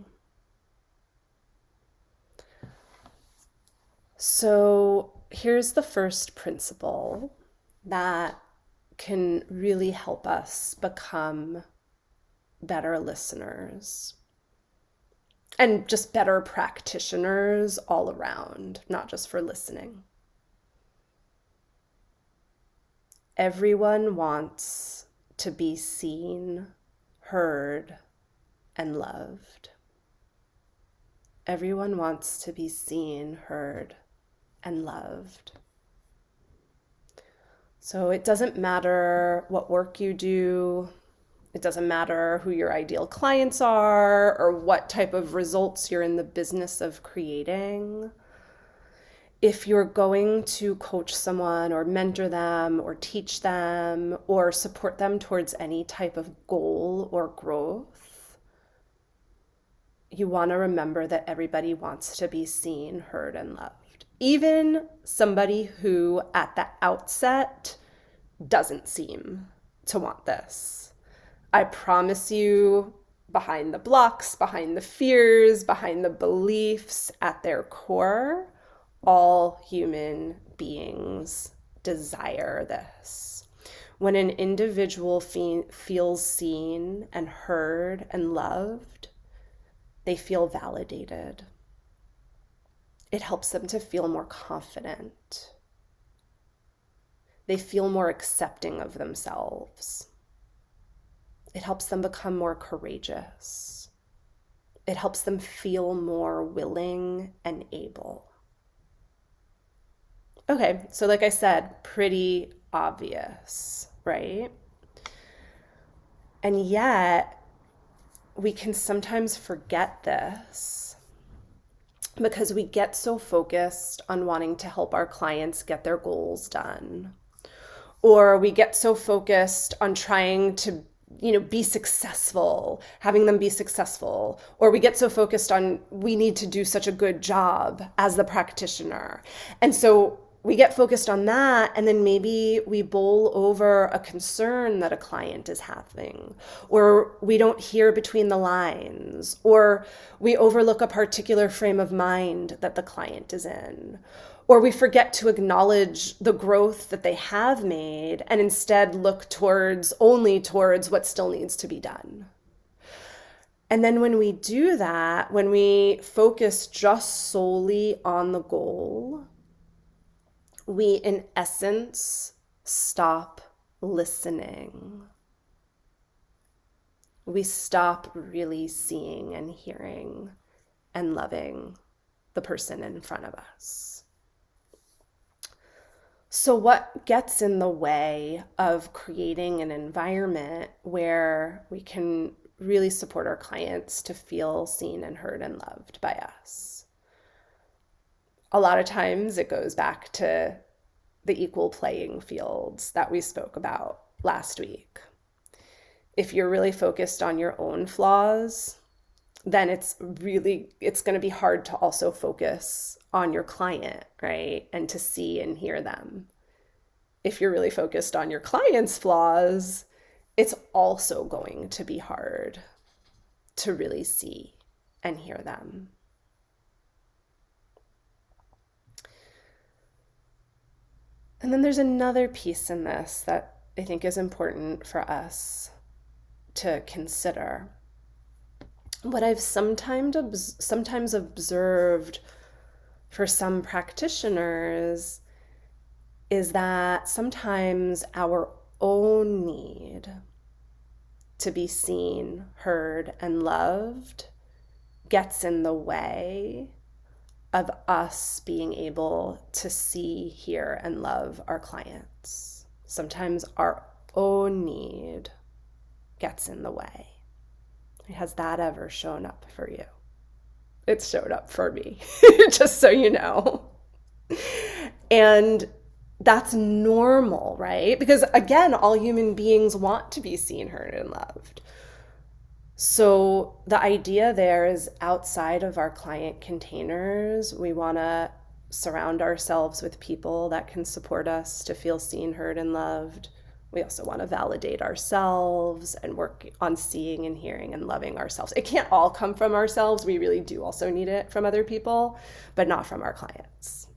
So here's the first principle that can really help us become better listeners and just better practitioners all around, not just for listening. Everyone wants to be seen, heard, and loved. Everyone wants to be seen, heard, and loved. So it doesn't matter what work you do. It doesn't matter who your ideal clients are or what type of results you're in the business of creating. If you're going to coach someone or mentor them or teach them or support them towards any type of goal or growth, you want to remember that everybody wants to be seen, heard, and loved. Even somebody who at the outset doesn't seem to want this. I promise you, behind the blocks, behind the fears, behind the beliefs, at their core, all human beings desire this. When an individual feels seen and heard and loved, they feel validated. It helps them to feel more confident. They feel more accepting of themselves. It helps them become more courageous. It helps them feel more willing and able. Okay, so like I said, pretty obvious, right? And yet, we can sometimes forget this because we get so focused on wanting to help our clients get their goals done. Or we get so focused on trying to, be successful, having them be successful. Or we get so focused on we need to do such a good job as the practitioner. And so we get focused on that, and then maybe we bowl over a concern that a client is having, or we don't hear between the lines, or we overlook a particular frame of mind that the client is in, or we forget to acknowledge the growth that they have made and instead look only towards what still needs to be done. And then when we do that, when we focus just solely on the goal, we, in essence, stop listening. We stop really seeing and hearing and loving the person in front of us. So, what gets in the way of creating an environment where we can really support our clients to feel seen and heard and loved by us? A lot of times it goes back to the equal playing fields that we spoke about last week. If you're really focused on your own flaws, then it's going to be hard to also focus on your client, right? And to see and hear them. If you're really focused on your client's flaws, it's also going to be hard to really see and hear them. And then there's another piece in this that I think is important for us to consider. What I've sometimes observed for some practitioners is that sometimes our own need to be seen, heard, and loved gets in the way of us being able to see, hear, and love our clients. Sometimes our own need gets in the way. Has that ever shown up for you? It's showed up for me, just so you know. And that's normal, right? Because again, all human beings want to be seen, heard, and loved. So the idea there is outside of our client containers, we want to surround ourselves with people that can support us to feel seen, heard, and loved. We also want to validate ourselves and work on seeing and hearing and loving ourselves. It can't all come from ourselves. We really do also need it from other people, but not from our clients.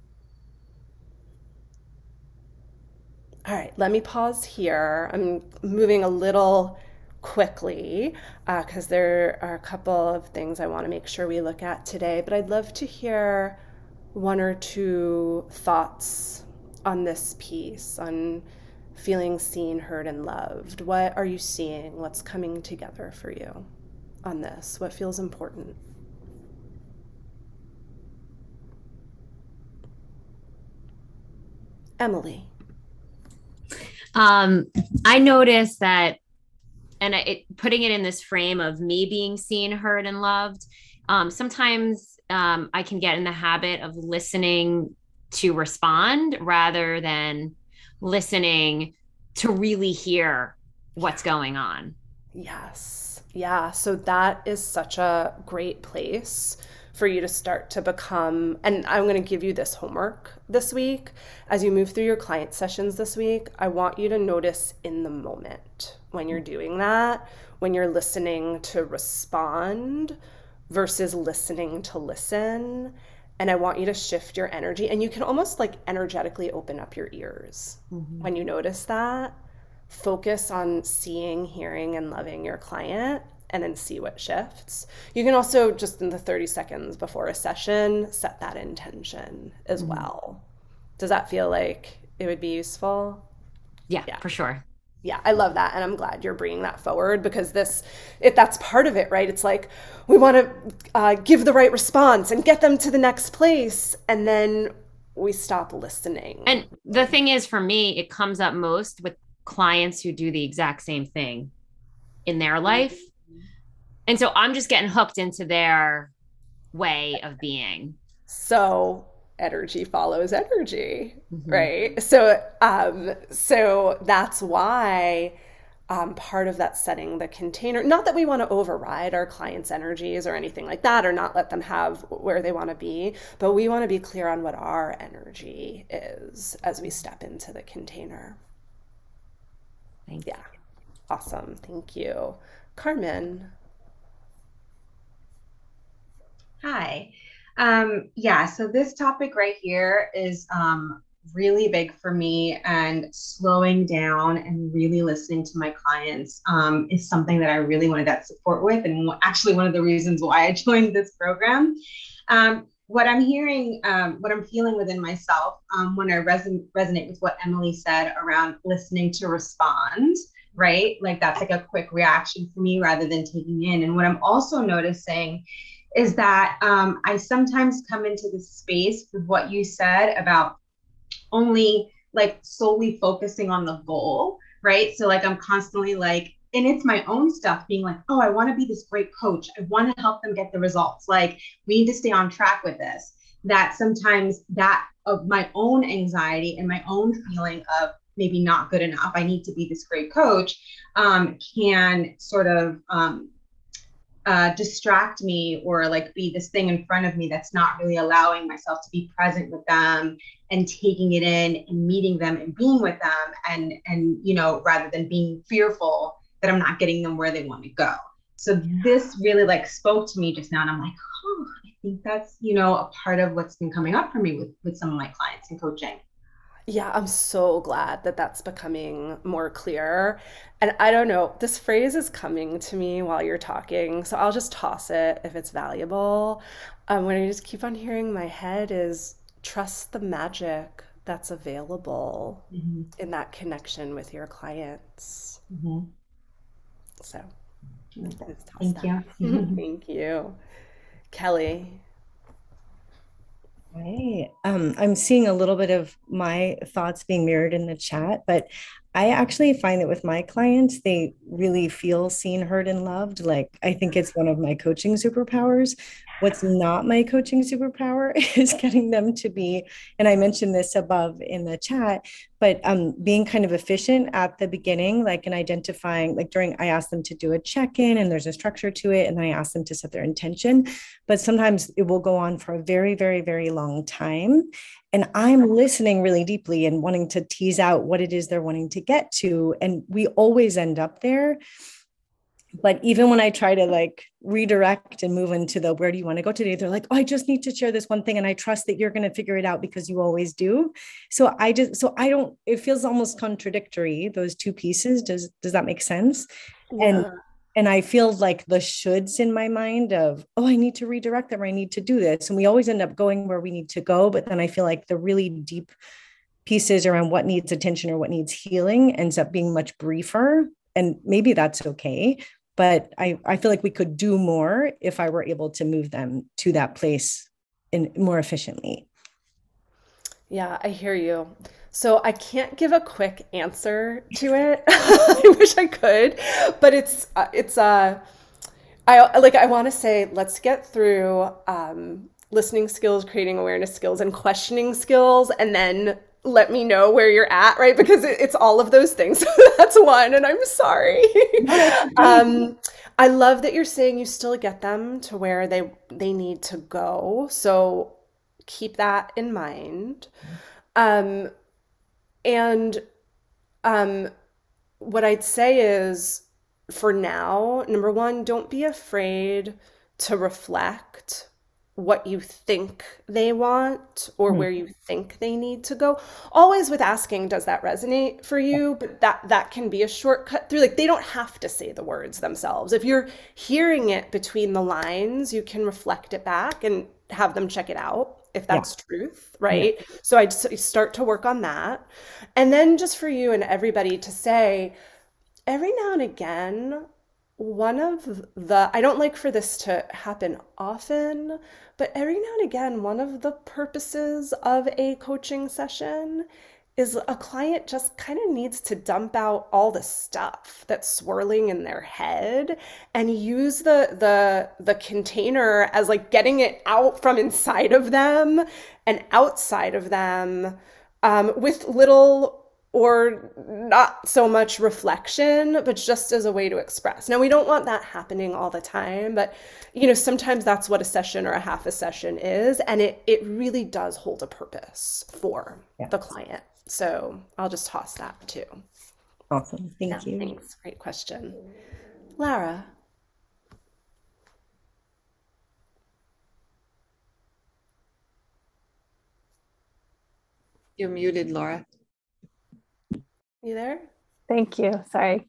All right, let me pause here. I'm moving a little quickly because there are a couple of things I want to make sure we look at today, but I'd love to hear one or two thoughts on this piece, on feeling seen, heard, and loved. What are you seeing? What's coming together for you on this? What feels important? Emily.
I noticed that, and putting it in this frame of me being seen, heard, and loved, sometimes I can get in the habit of listening to respond rather than listening to really hear what's going on.
Yes. Yeah. So that is such a great place for you to start to become, and I'm going to give you this homework this week. As you move through your client sessions this week, I want you to notice in the moment when you're doing that, when you're listening to respond versus listening to listen. And I want you to shift your energy, and you can almost like energetically open up your ears when you notice that. Focus on seeing, hearing, and loving your client, and then see what shifts. You can also just in the 30 seconds before a session, set that intention as well. Does that feel like it would be useful?
Yeah, for sure.
Yeah, I love that. And I'm glad you're bringing that forward because that's part of it, right? It's like we want to give the right response and get them to the next place. And then we stop listening.
And the thing is, for me, it comes up most with clients who do the exact same thing in their life. And so I'm just getting hooked into their way of being.
So energy follows energy, right? So that's why part of that setting the container, not that we want to override our clients' energies or anything like that, or not let them have where they want to be, but we want to be clear on what our energy is as we step into the container.
Thank you.
Yeah. Awesome. Thank you. Carmen.
Hi. So this topic right here is really big for me, and slowing down and really listening to my clients is something that I really wanted that support with, and actually one of the reasons why I joined this program. What I'm hearing, what I'm feeling within myself when I resonate with what Emily said around listening to respond, right? Like that's like a quick reaction for me rather than taking in. And what I'm also noticing is that I sometimes come into this space with what you said about only like solely focusing on the goal, right? So like I'm constantly like, and it's my own stuff being like, oh, I want to be this great coach. I want to help them get the results. Like we need to stay on track with this. That sometimes that of my own anxiety and my own feeling of maybe not good enough, I need to be this great coach, can sort of distract me or like be this thing in front of me that's not really allowing myself to be present with them and taking it in and meeting them and being with them and you know, rather than being fearful that I'm not getting them where they want to go. So this really like spoke to me just now, and I'm like, oh, I think that's, you know, a part of what's been coming up for me with some of my clients in coaching.
Yeah, I'm so glad that that's becoming more clear. And I don't know, this phrase is coming to me while you're talking, so I'll just toss it if it's valuable. What I just keep on hearing in my head is trust the magic that's available in that connection with your clients. So just toss
Thank
that.
you.
Thank you. Kelly.
Right. I'm seeing a little bit of my thoughts being mirrored in the chat, but I actually find that with my clients, they really feel seen, heard, and loved. Like, I think it's one of my coaching superpowers. What's not my coaching superpower is getting them to be, and I mentioned this above in the chat, but being kind of efficient at the beginning, like in identifying, like during, I ask them to do a check-in and there's a structure to it. And then I ask them to set their intention, but sometimes it will go on for a very, very, very long time. And I'm listening really deeply and wanting to tease out what it is they're wanting to get to. And we always end up there. But even when I try to like redirect and move into the, where do you want to go today? They're like, oh, I just need to share this one thing. And I trust that you're going to figure it out because you always do. So I don't, it feels almost contradictory, those two pieces. Does that make sense?
Yeah.
And I feel like the shoulds in my mind of, oh, I need to redirect them, or I need to do this. And we always end up going where we need to go. But then I feel like the really deep pieces around what needs attention or what needs healing ends up being much briefer. And maybe that's okay. But I feel like we could do more if I were able to move them to that place in more efficiently.
Yeah, I hear you. So I can't give a quick answer to it. I wish I could, but I want to say, let's get through listening skills, creating awareness skills, and questioning skills, and then let me know where you're at, right? Because it's all of those things. That's one, and I'm sorry. I love that you're saying you still get them to where they need to go. So keep that in mind. And what I'd say is, for now, number one, don't be afraid to reflect what you think they want or where you think they need to go. Always with asking, does that resonate for you? But that can be a shortcut through. Like, they don't have to say the words themselves. If you're hearing it between the lines, you can reflect it back and have them check it out if that's truth, right? So I just start to work on that. And then just for you and everybody to say, every now and again, I don't like for this to happen often, but every now and again, one of the purposes of a coaching session is a client just kind of needs to dump out all the stuff that's swirling in their head and use the container as like getting it out from inside of them and outside of them, with little or not so much reflection, but just as a way to express. Now, we don't want that happening all the time, but sometimes that's what a session or a half a session is, and it really does hold a purpose for the client. So I'll just toss that too.
Awesome. Thank you.
Thanks. Great question. Lara.
You're muted, Laura.
You there?
Thank you. Sorry.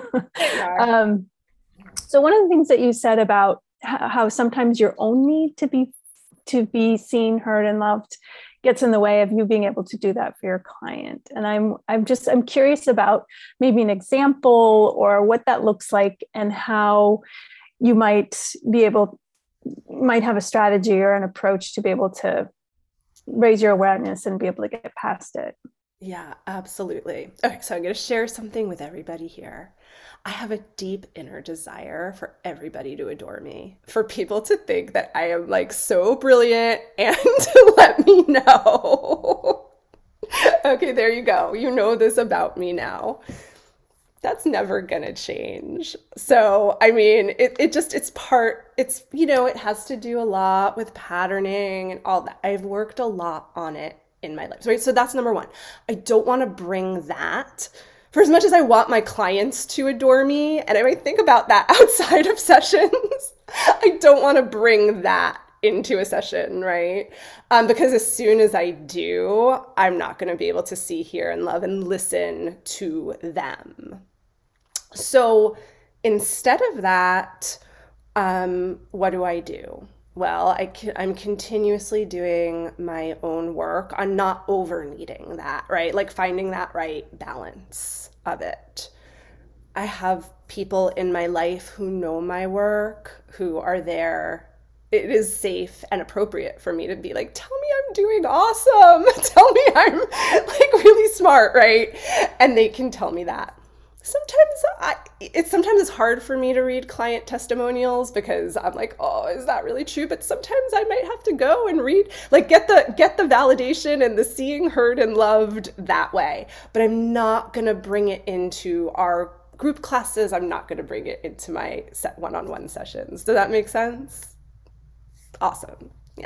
So one of the things that you said about how sometimes your own need to be seen, heard, and loved gets in the way of you being able to do that for your client. And I'm curious about maybe an example or what that looks like and how you might have a strategy or an approach to be able to raise your awareness and be able to get past it.
Yeah, absolutely. Okay, so I'm going to share something with everybody here. I have a deep inner desire for everybody to adore me, for people to think that I am like so brilliant and to let me know. Okay, there you go. You know this about me now. That's never gonna change. So, I mean, it has to do a lot with patterning and all that. I've worked a lot on it in my life, right? So that's number one. I don't want to bring that for as much as I want my clients to adore me, and I might think about that outside of sessions. I don't want to bring that into a session, right? Because as soon as I do, I'm not going to be able to see, hear, and love and listen to them. So instead of that, what do I do? Well, I'm continuously doing my own work on not over needing that, right? Like finding that right balance of it. I have people in my life who know my work, who are there. It is safe and appropriate for me to be like, tell me I'm doing awesome. Tell me I'm like really smart, right? And they can tell me that. Sometimes it's hard for me to read client testimonials because I'm like, oh, is that really true? But sometimes I might have to go and read, like get the validation and the seeing, heard, and loved that way. But I'm not gonna bring it into our group classes. I'm not gonna bring it into my set one-on-one sessions. Does that make sense? Awesome. Yeah.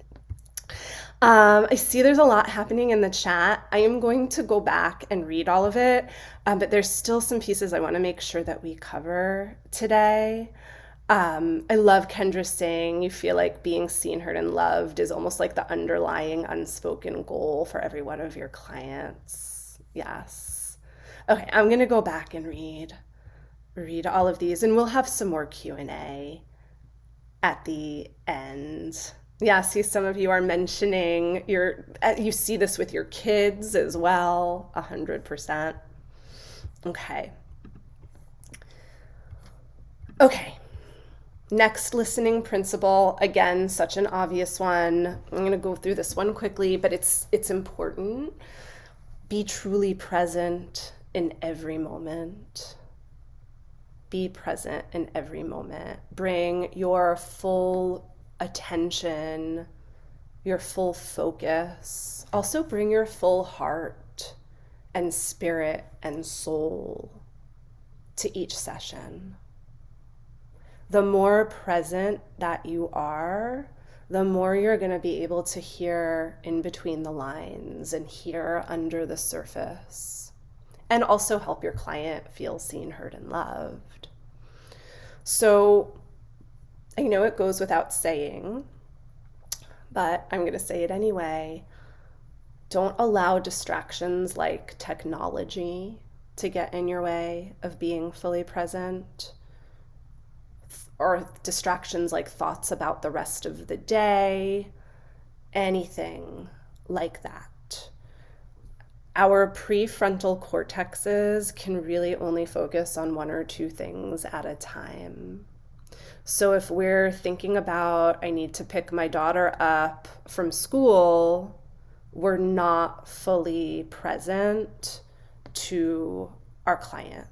I see there's a lot happening in the chat. I am going to go back and read all of it, but there's still some pieces I want to make sure that we cover today. I love Kendra saying you feel like being seen, heard, and loved is almost like the underlying unspoken goal for every one of your clients. Yes. Okay, I'm going to go back and read all of these, and we'll have some more Q&A at the end. Yeah, see, some of you are mentioning you see this with your kids as well, 100%. Okay. Okay. Next listening principle, again, such an obvious one. I'm going to go through this one quickly, but it's important. Be truly present in every moment. Be present in every moment. Bring your full attention, your full focus. Also bring your full heart and spirit and soul to each session. The more present that you are, the more you're going to be able to hear in between the lines and hear under the surface, and also help your client feel seen, heard, and loved. So I know it goes without saying, but I'm going to say it anyway. Don't allow distractions like technology to get in your way of being fully present, or distractions like thoughts about the rest of the day, anything like that. Our prefrontal cortexes can really only focus on one or two things at a time. So if we're thinking about, I need to pick my daughter up from school, we're not fully present to our client.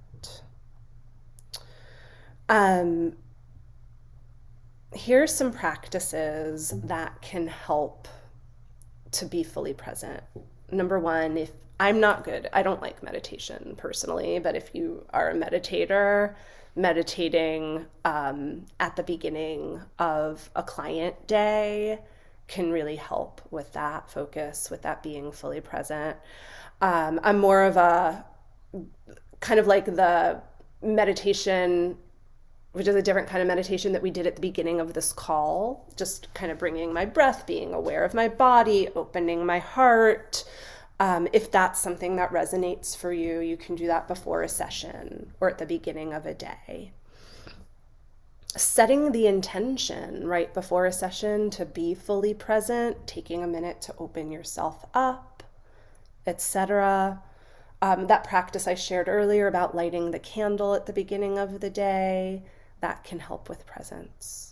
Here's some practices that can help to be fully present. Number one, if I'm not good, I don't like meditation personally, but if you are a meditator, meditating at the beginning of a client day can really help with that focus, with that being fully present. I'm more of a kind of like the meditation, which is a different kind of meditation that we did at the beginning of this call, just kind of bringing my breath, being aware of my body, opening my heart. If that's something that resonates for you, you can do that before a session or at the beginning of a day. Setting the intention right before a session to be fully present, taking a minute to open yourself up, etc. That practice I shared earlier about lighting the candle at the beginning of the day, that can help with presence.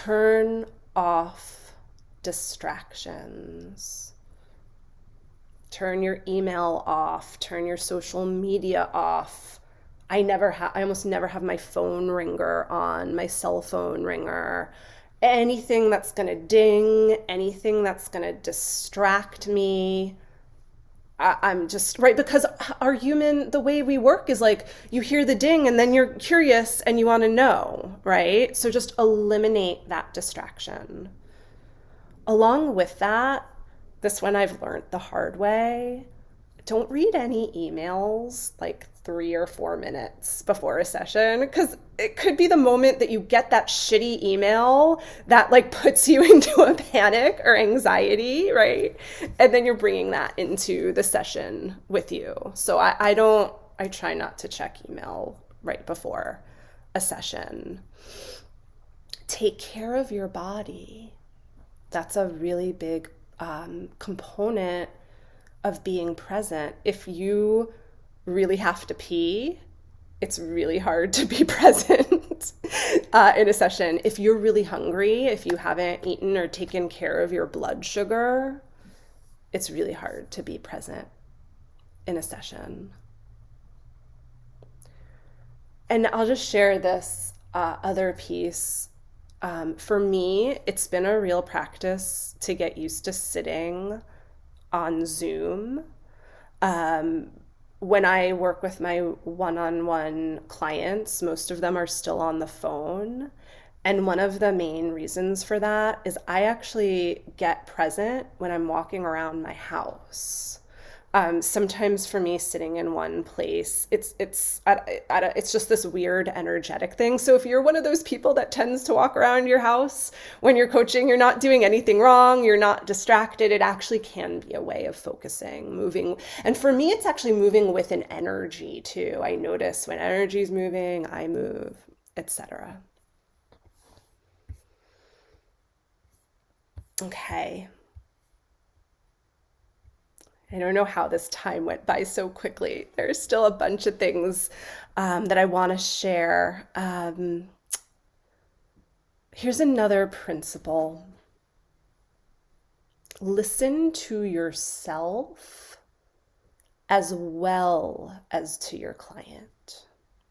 Turn off distractions. turn your email off, turn your social media off. I almost never have my phone ringer on, my cell phone ringer. Anything that's going to ding, anything that's going to distract me, I'm just, right, because our human, the way we work is like you hear the ding and then you're curious and you want to know, right? So just eliminate that distraction. Along with that, this one I've learned the hard way. Don't read any emails like 3 or 4 minutes before a session, because it could be the moment that you get that shitty email that like puts you into a panic or anxiety, right? And then you're bringing that into the session with you. So I try not to check email right before a session. Take care of your body. That's a really big component of being present. If you really have to pee, it's really hard to be present in a session. If you're really hungry, if you haven't eaten or taken care of your blood sugar, it's really hard to be present in a session. And I'll just share this other piece. For me, it's been a real practice to get used to sitting on Zoom. When I work with my one-on-one clients, most of them are still on the phone. And one of the main reasons for that is I actually get present when I'm walking around my house. Sometimes for me, sitting in one place, it's just this weird energetic thing. So if you're one of those people that tends to walk around your house when you're coaching, you're not doing anything wrong, you're not distracted. It actually can be a way of focusing, moving. And for me, it's actually moving with an energy too. I notice when energy is moving, I move, etc. Okay. I don't know how this time went by so quickly. There's still a bunch of things that I want to share. Here's another principle. Listen to yourself as well as to your client.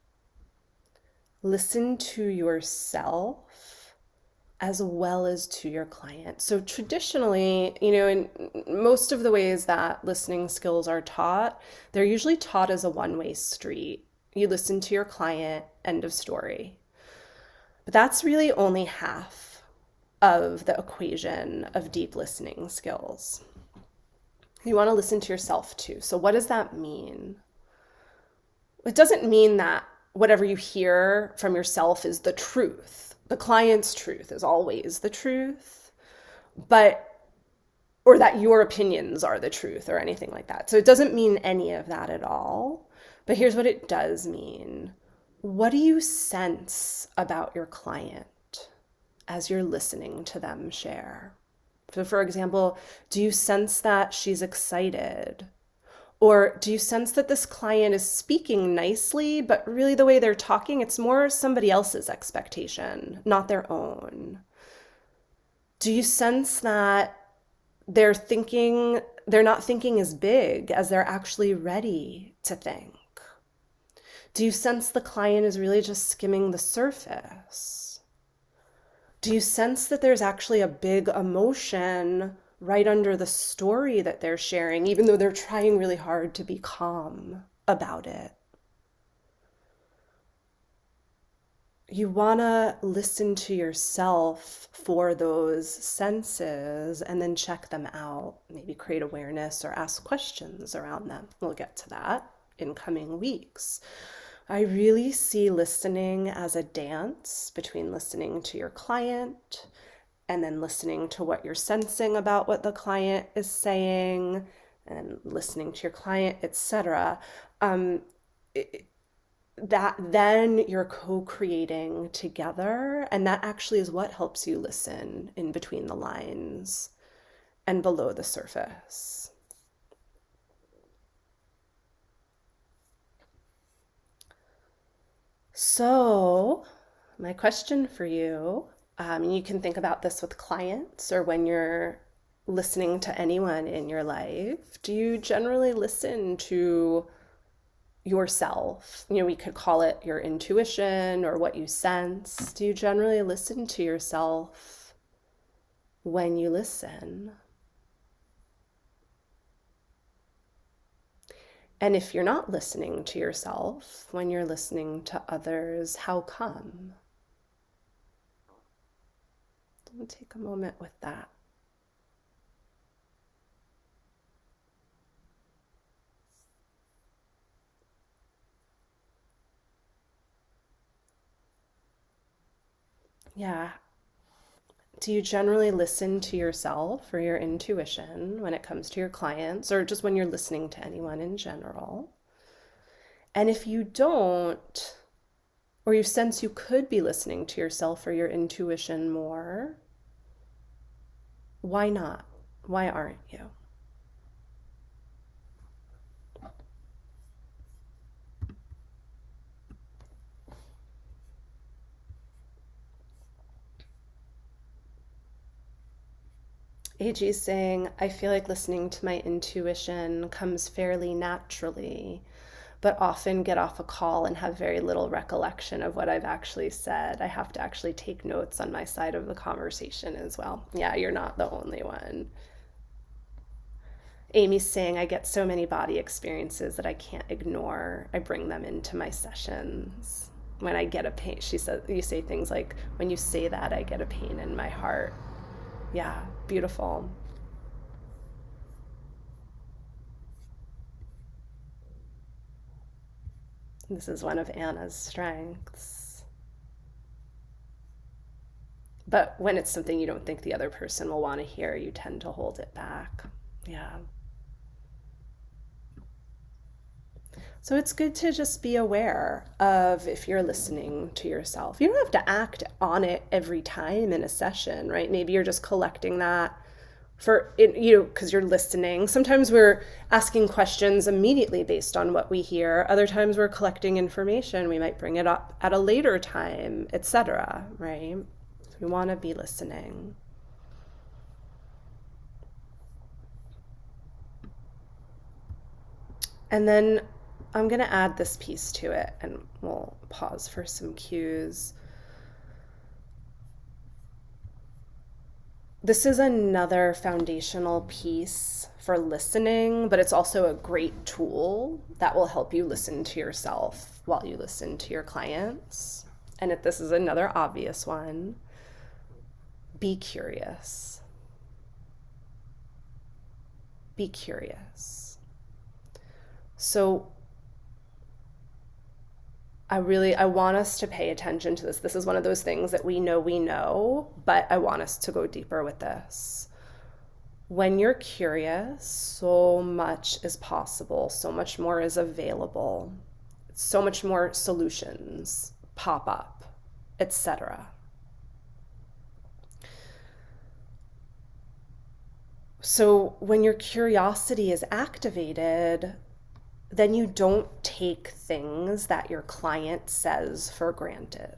Listen to yourself as well as to your client. So traditionally, in most of the ways that listening skills are taught, they're usually taught as a one-way street. You listen to your client, end of story. But that's really only half of the equation of deep listening skills. You want to listen to yourself too. So what does that mean? It doesn't mean that whatever you hear from yourself is the truth. The client's truth is always the truth, or that your opinions are the truth or anything like that. So it doesn't mean any of that at all. But here's what it does mean. What do you sense about your client as you're listening to them share? So for example, do you sense that she's excited? Or do you sense that this client is speaking nicely, but really the way they're talking, it's more somebody else's expectation, not their own? Do you sense that they're not thinking as big as they're actually ready to think? Do you sense the client is really just skimming the surface? Do you sense that there's actually a big emotion right under the story that they're sharing, even though they're trying really hard to be calm about it? You want to listen to yourself for those senses and then check them out, maybe create awareness or ask questions around them. We'll get to that in coming weeks. I really see listening as a dance between listening to your client and then listening to what you're sensing about what the client is saying and listening to your client, etc. That then you're co-creating together, and that actually is what helps you listen in between the lines and below the surface. So my question for you, you can think about this with clients or when you're listening to anyone in your life, do you generally listen to yourself? You know, we could call it your intuition or what you sense. Do you generally listen to yourself when you listen? And if you're not listening to yourself when you're listening to others, how come? We'll take a moment with that. Yeah. Do you generally listen to yourself or your intuition when it comes to your clients, or just when you're listening to anyone in general? And if you don't, or you sense you could be listening to yourself or your intuition more, why not? Why aren't you? AG is saying, I feel like listening to my intuition comes fairly naturally, but often get off a call and have very little recollection of what I've actually said. I have to actually take notes on my side of the conversation as well. Yeah, you're not the only one. Amy's saying, I get so many body experiences that I can't ignore. I bring them into my sessions. When I get a pain, she said, you say things like, when you say that, I get a pain in my heart. Yeah, beautiful. This is one of Anna's strengths. But when it's something you don't think the other person will want to hear, you tend to hold it back. Yeah. So it's good to just be aware of if you're listening to yourself. You don't have to act on it every time in a session, right? Maybe you're just collecting that for it, you know, because you're listening. Sometimes we're asking questions immediately based on what we hear. Other times we're collecting information. We might bring it up at a later time, etc., right? So we want to be listening. And then I'm going to add this piece to it, and we'll pause for some cues. This is another foundational piece for listening, but it's also a great tool that will help you listen to yourself while you listen to your clients. And if this is another obvious one, be curious. Be curious. So I want us to pay attention to this. This is one of those things that we know, but I want us to go deeper with this. When you're curious, so much is possible, so much more is available, so much more solutions pop up, etc. So when your curiosity is activated, then you don't take things that your client says for granted.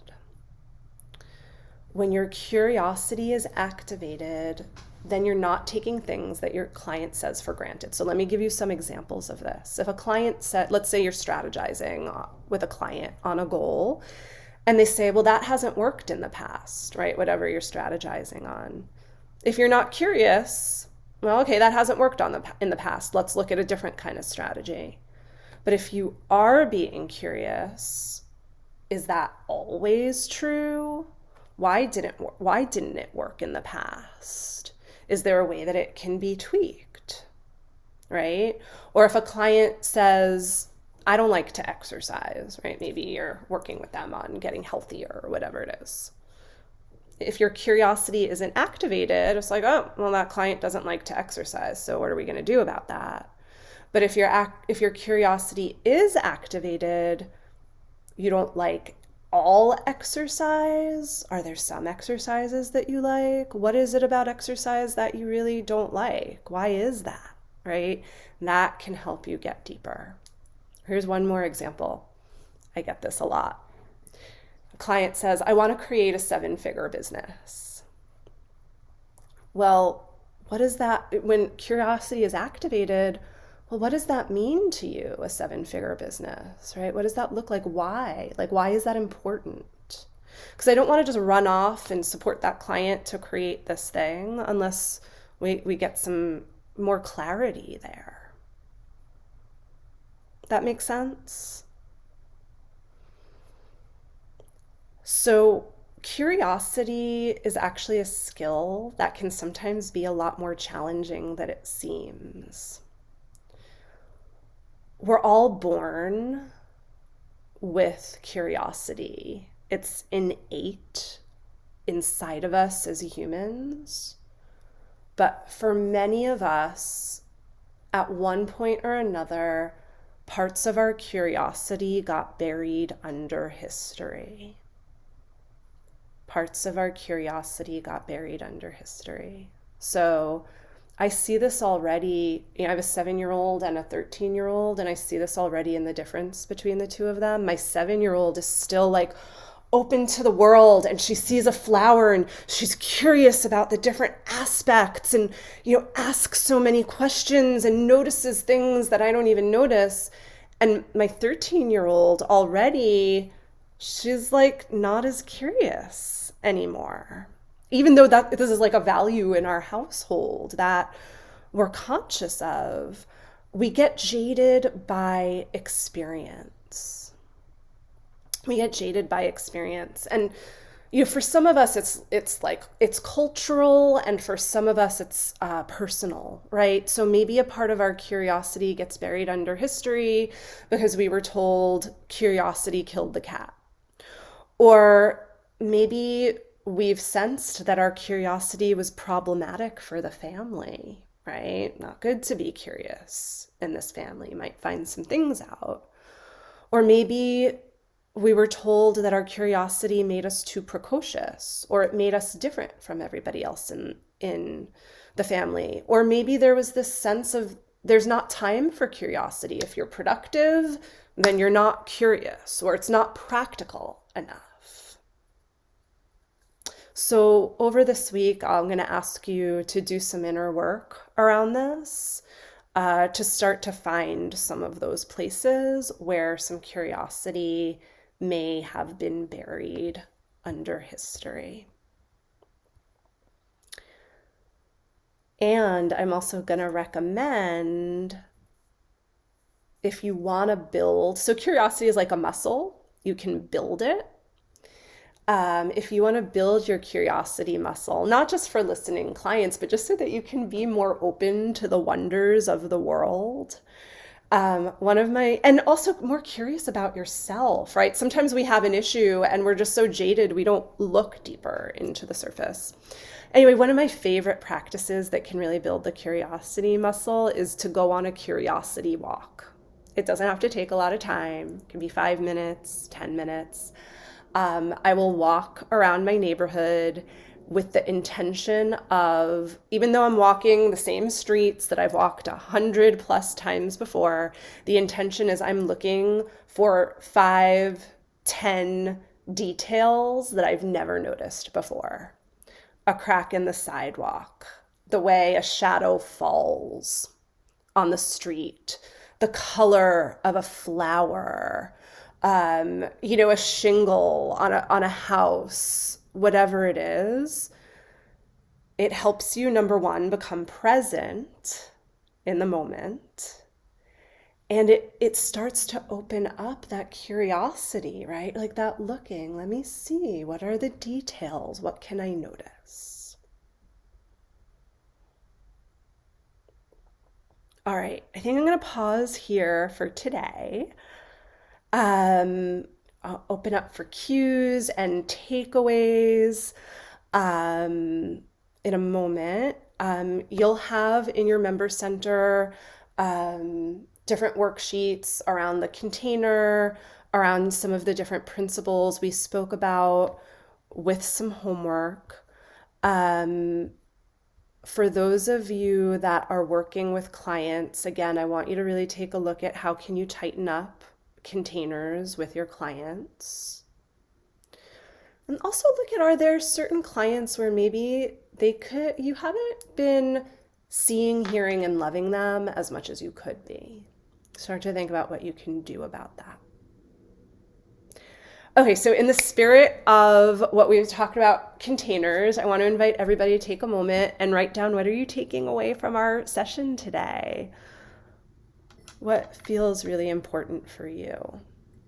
When your curiosity is activated, then you're not taking things that your client says for granted. So let me give you some examples of this. If a client said, let's say you're strategizing with a client on a goal, and they say, well, that hasn't worked in the past, right? Whatever you're strategizing on. If you're not curious, well, okay, that hasn't worked in the past. Let's look at a different kind of strategy. But if you are being curious, is that always true? Why didn't it work in the past? Is there a way that it can be tweaked, right? Or if a client says, I don't like to exercise, right? Maybe you're working with them on getting healthier or whatever it is. If your curiosity isn't activated, it's like, oh, well, that client doesn't like to exercise, so what are we going to do about that? But if your curiosity is activated, you don't like all exercise? Are there some exercises that you like? What is it about exercise that you really don't like? Why is that, right? That can help you get deeper. Here's one more example. I get this a lot. A client says, I want to create a 7-figure business. Well, what is that, when curiosity is activated, well, what does that mean to you, a 7-figure business, right? What does that look like? Why? Like, why is that important? Because I don't want to just run off and support that client to create this thing unless we get some more clarity there. That makes sense? So curiosity is actually a skill that can sometimes be a lot more challenging than it seems. We're all born with curiosity. It's innate inside of us as humans. But for many of us, at one point or another, parts of our curiosity got buried under history. Parts of our curiosity got buried under history. So I see this already. I have a 7-year-old and a 13-year-old, and I see this already in the difference between the two of them. My 7-year-old is still like open to the world, and she sees a flower and she's curious about the different aspects and, asks so many questions and notices things that I don't even notice. And my 13-year-old already, she's like not as curious anymore. Even though this is like a value in our household that we're conscious of, we get jaded by experience. We get jaded by experience. And for some of us, it's cultural, and for some of us, it's personal, right? So maybe a part of our curiosity gets buried under history because we were told curiosity killed the cat. Or maybe we've sensed that our curiosity was problematic for the family, right? Not good to be curious in this family. You might find some things out. Or maybe we were told that our curiosity made us too precocious, or it made us different from everybody else in the family. Or maybe there was this sense of there's not time for curiosity. If you're productive, then you're not curious, or it's not practical enough. So over this week, I'm going to ask you to do some inner work around this, to start to find some of those places where some curiosity may have been buried under history. And I'm also going to recommend, if you want to build, so curiosity is like a muscle, you can build it. If you want to build your curiosity muscle, not just for listening clients, but just so that you can be more open to the wonders of the world. And also more curious about yourself, right? Sometimes we have an issue and we're just so jaded, we don't look deeper into the surface. Anyway, one of my favorite practices that can really build the curiosity muscle is to go on a curiosity walk. It doesn't have to take a lot of time. It can be 5 minutes, 10 minutes. I will walk around my neighborhood with the intention of, even though I'm walking the same streets that I've walked 100+ times before, the intention is I'm looking for 5, 10 details that I've never noticed before. A crack in the sidewalk, the way a shadow falls on the street, the color of a flower, a shingle on a house, whatever it is. It helps you, number one, become present in the moment. And it starts to open up that curiosity, right? Like that looking, let me see, what are the details? What can I notice? All right, I think I'm going to pause here for today. I'll open up for cues and takeaways in a moment. You'll have in your member center different worksheets around the container, around some of the different principles we spoke about, with some homework. For those of you that are working with clients, again, I want you to really take a look at how can you tighten up containers with your clients. And also look at, are there certain clients where maybe you haven't been seeing, hearing, and loving them as much as you could be. Start to think about what you can do about that. Okay, so in the spirit of what we've talked about containers, I want to invite everybody to take a moment and write down, what are you taking away from our session today? What feels really important for you?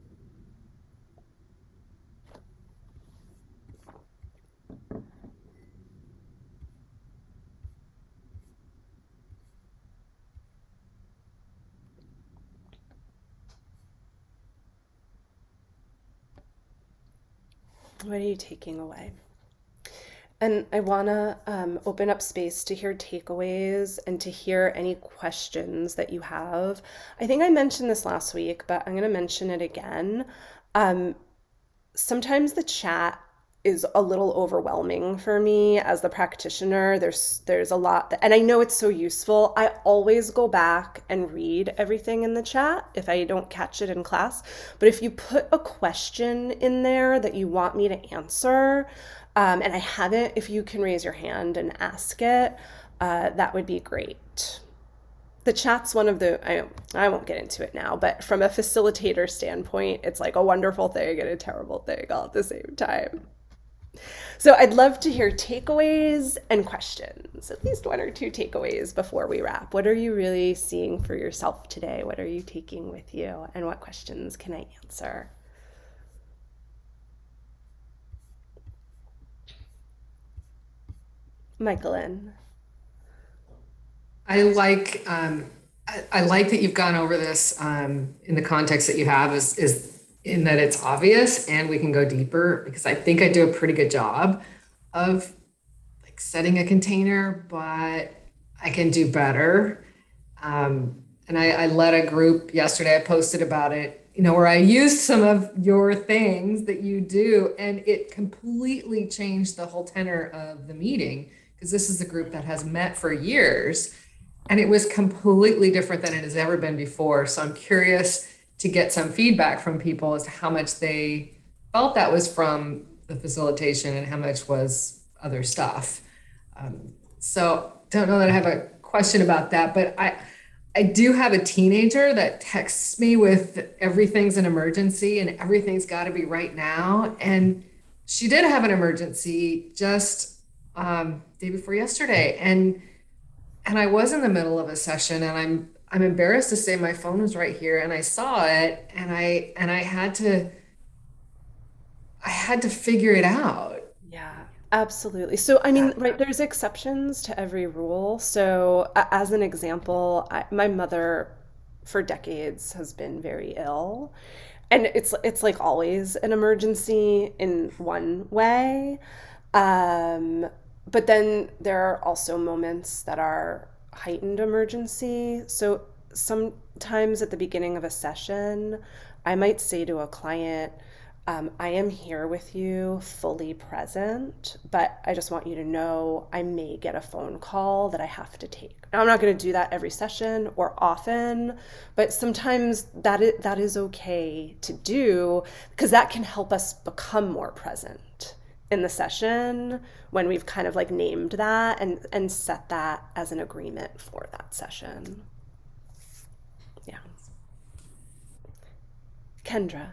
What are you taking away? And I want to open up space to hear takeaways and to hear any questions that you have. I think I mentioned this last week, but I'm going to mention it again. Sometimes the chat is a little overwhelming for me as the practitioner. There's a lot and I know it's so useful. I always go back and read everything in the chat if I don't catch it in class. But if you put a question in there that you want me to answer, and I haven't, if you can raise your hand and ask it, that would be great. The chat's one of the, I won't get into it now, but from a facilitator standpoint, it's like a wonderful thing and a terrible thing all at the same time. So I'd love to hear takeaways and questions, at least one or two takeaways before we wrap. What are you really seeing for yourself today? What are you taking with you? And what questions can I answer? Michaelin.
I like that you've gone over this in the context that you have is in that it's obvious and we can go deeper, because I think I do a pretty good job of like setting a container, but I can do better. And I led a group yesterday, I posted about it, where I used some of your things that you do, and it completely changed the whole tenor of the meeting, because this is a group that has met for years and it was completely different than it has ever been before. So I'm curious to get some feedback from people as to how much they felt that was from the facilitation and how much was other stuff. So don't know that I have a question about that, but I do have a teenager that texts me with everything's an emergency and everything's got to be right now. And she did have an emergency just day before yesterday. And I was in the middle of a session, and I'm embarrassed to say my phone was right here, and I saw it, and I had to figure it out.
Yeah, absolutely. So, I mean, right, there's exceptions to every rule. So, as an example, my mother for decades has been very ill, and it's like always an emergency in one way. But then there are also moments that are heightened emergency. So sometimes at the beginning of a session, I might say to a client, I am here with you, fully present, but I just want you to know I may get a phone call that I have to take. Now, I'm not going to do that every session or often, but sometimes that is okay to do, because that can help us become more present in the session when we've kind of like named that and set that as an agreement for that session. Yeah. Kendra.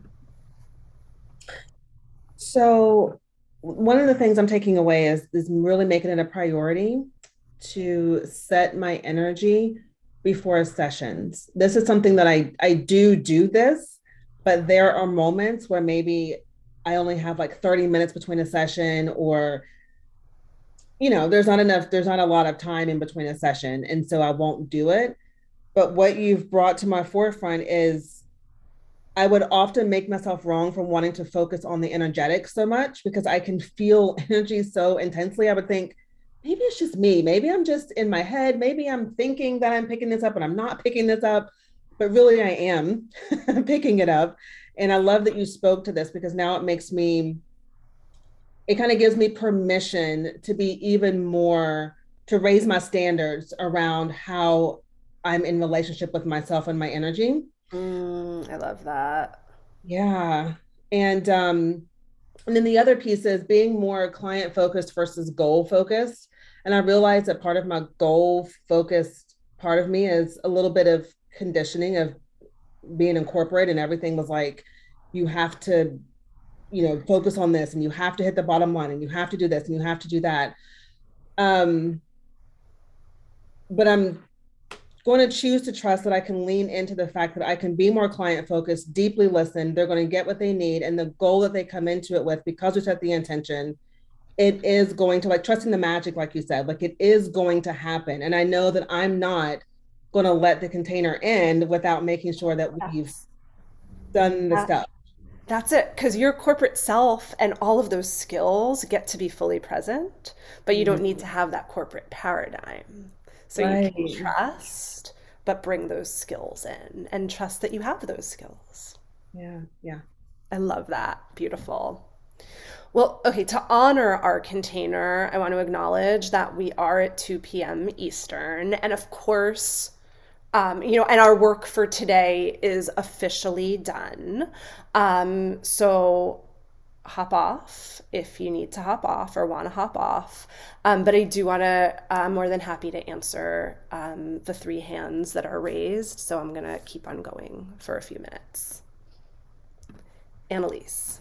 So one of the things I'm taking away is really making it a priority to set my energy before sessions. This is something that I do this, but there are moments where maybe I only have like 30 minutes between a session, or, there's not a lot of time in between a session. And so I won't do it. But what you've brought to my forefront is I would often make myself wrong from wanting to focus on the energetic so much, because I can feel energy so intensely. I would think, maybe it's just me. Maybe I'm just in my head. Maybe I'm thinking that I'm picking this up and I'm not picking this up, but really I am picking it up. And I love that you spoke to this, because now it kind of gives me permission to be even more, to raise my standards around how I'm in relationship with myself and my energy.
I love that.
Yeah. And then the other piece is being more client focused versus goal focused. And I realized that part of my goal focused part of me is a little bit of conditioning of being incorporated, and everything was like, you have to, focus on this, and you have to hit the bottom line, and you have to do this, and you have to do that. But I'm going to choose to trust that I can lean into the fact that I can be more client focused, deeply listen. They're going to get what they need, and the goal that they come into it with, because we set the intention, it is going to, like, trusting the magic, like you said, like, it is going to happen. And I know that I'm not going to let the container end without making sure that we've done the stuff.
That's it, because your corporate self and all of those skills get to be fully present, but you don't need to have that corporate paradigm. So you can trust, but bring those skills in and trust that you have those skills.
Yeah.
I love that. Beautiful. Well, okay, to honor our container, I want to acknowledge that we are at 2 p.m. Eastern. And of course, and our work for today is officially done. So hop off if you need to hop off or want to hop off. But I do want to, I'm more than happy to answer the 3 hands that are raised. So I'm going to keep on going for a few minutes. Annalise.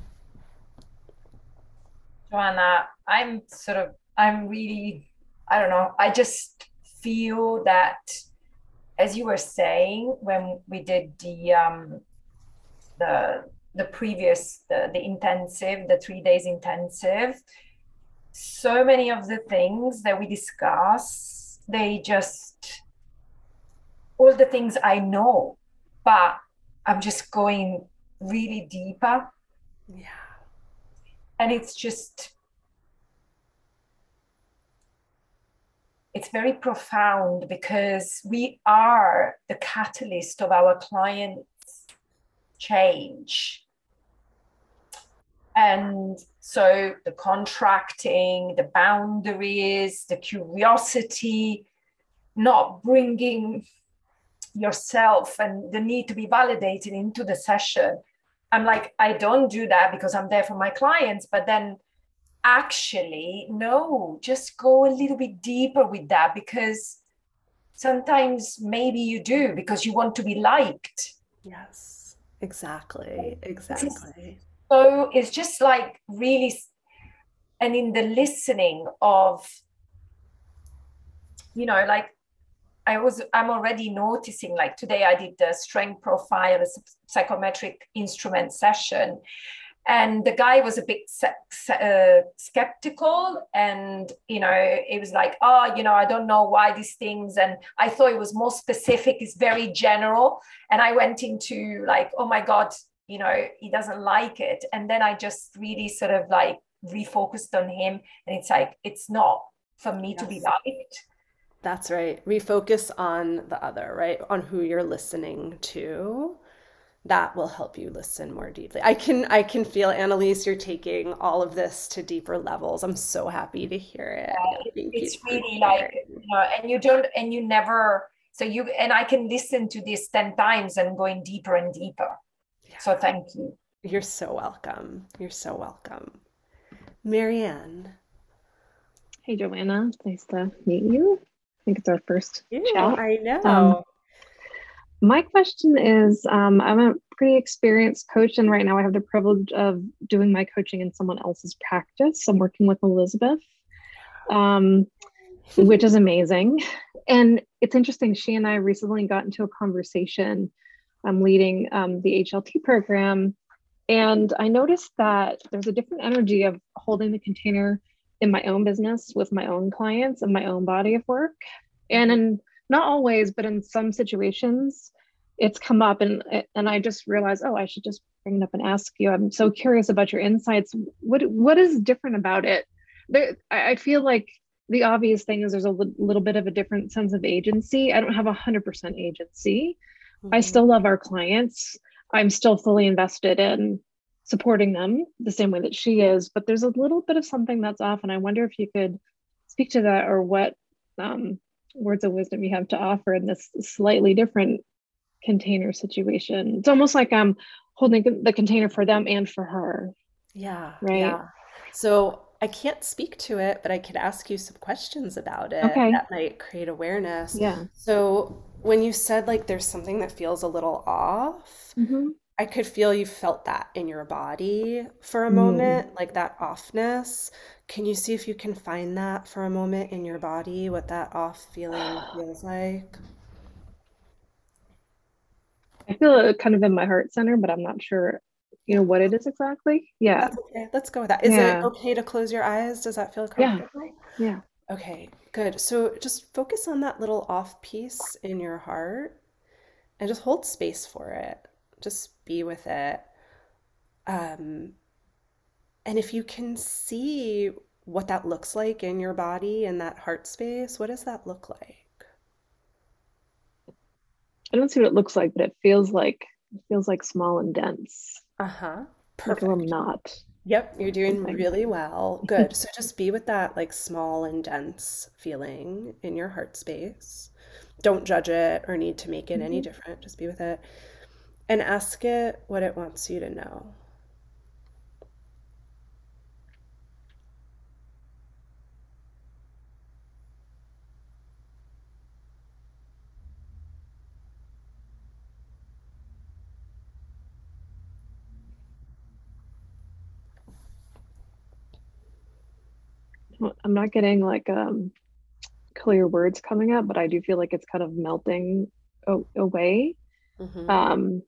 Joanna, I'm really, I don't know, I just feel that, as you were saying, when we did the previous, the intensive, the 3 days intensive, so many of the things that we discuss, all the things I know, but I'm just going really deeper.
Yeah.
And it's very profound, because we are the catalyst of our clients' change. And so the contracting, the boundaries, the curiosity, not bringing yourself and the need to be validated into the session. I'm like, I don't do that because I'm there for my clients, but then actually, no, just go a little bit deeper with that, because sometimes maybe you do because you want to be liked.
Yes, exactly.
So it's just like really, and in the listening of, like, I'm already noticing, like today I did the strength profile, a psychometric instrument session, and the guy was a bit skeptical, and it was like, I don't know why these things, and I thought it was more specific, it's very general, and I went into like, oh my god, he doesn't like it, and then I just really sort of like refocused on him, and it's like, it's not for me to be liked.
That's right. Refocus on the other, right? On who you're listening to. That will help you listen more deeply. I can feel, Annalise, you're taking all of this to deeper levels. I'm so happy to hear it.
It's really like, and I can listen to this 10 times and going deeper and deeper. Yeah. So thank you.
You're so welcome. Marianne.
Hey, Joanna. Nice to meet you. I think it's our first chat.
I know.
My question is, I'm a pretty experienced coach, and right now I have the privilege of doing my coaching in someone else's practice. I'm working with Elizabeth, which is amazing. And it's interesting, she and I recently got into a conversation. I'm leading the HLT program, and I noticed that there's a different energy of holding the container in my own business with my own clients and my own body of work. And not always, but in some situations it's come up, and I just realized, I should just bring it up and ask you. I'm so curious about your insights. What is different about it? I feel like the obvious thing is there's a little bit of a different sense of agency. I don't have 100% agency. I still love our clients. I'm still fully invested in supporting them the same way that she is, but there's a little bit of something that's off, and I wonder if you could speak to that, or what words of wisdom you have to offer in this slightly different container situation. It's almost like I'm holding the container for them and for her.
Yeah.
Right.
Yeah. So I can't speak to it, but I could ask you some questions about it
Okay.
that might create awareness.
Yeah.
So when you said like there's something that feels a little off,
Mm-hmm.
I could feel you felt that in your body for a
Mm.
moment, like that offness. Can you see if you can find that for a moment in your body, what that off feeling feels like?
I feel it kind of in my heart center, but I'm not sure,
Yeah,
what it is exactly. Yeah.
that's okay. Let's go with that. Is it
Yeah.
okay to close your eyes? Does that feel
Yeah.
comfortable?
Yeah.
Okay, good. So just focus on that little off piece in your heart and just hold space for it. Just be with it. Um, and if you can see what that looks like in your body in that heart space, what does that look like?
I don't see what it looks like, but it feels like small and dense,
Uh-huh.
like a little
Perfect.
knot,
Yep, you're doing
something.
really well. Good. So just be with that like small and dense feeling in your heart space. Don't judge it or need to make it any
Hmm.
different. Just be with it and ask it what it wants you to know.
I'm not getting like clear words coming up, but I do feel like it's kind of melting away.
Hmm.
Um,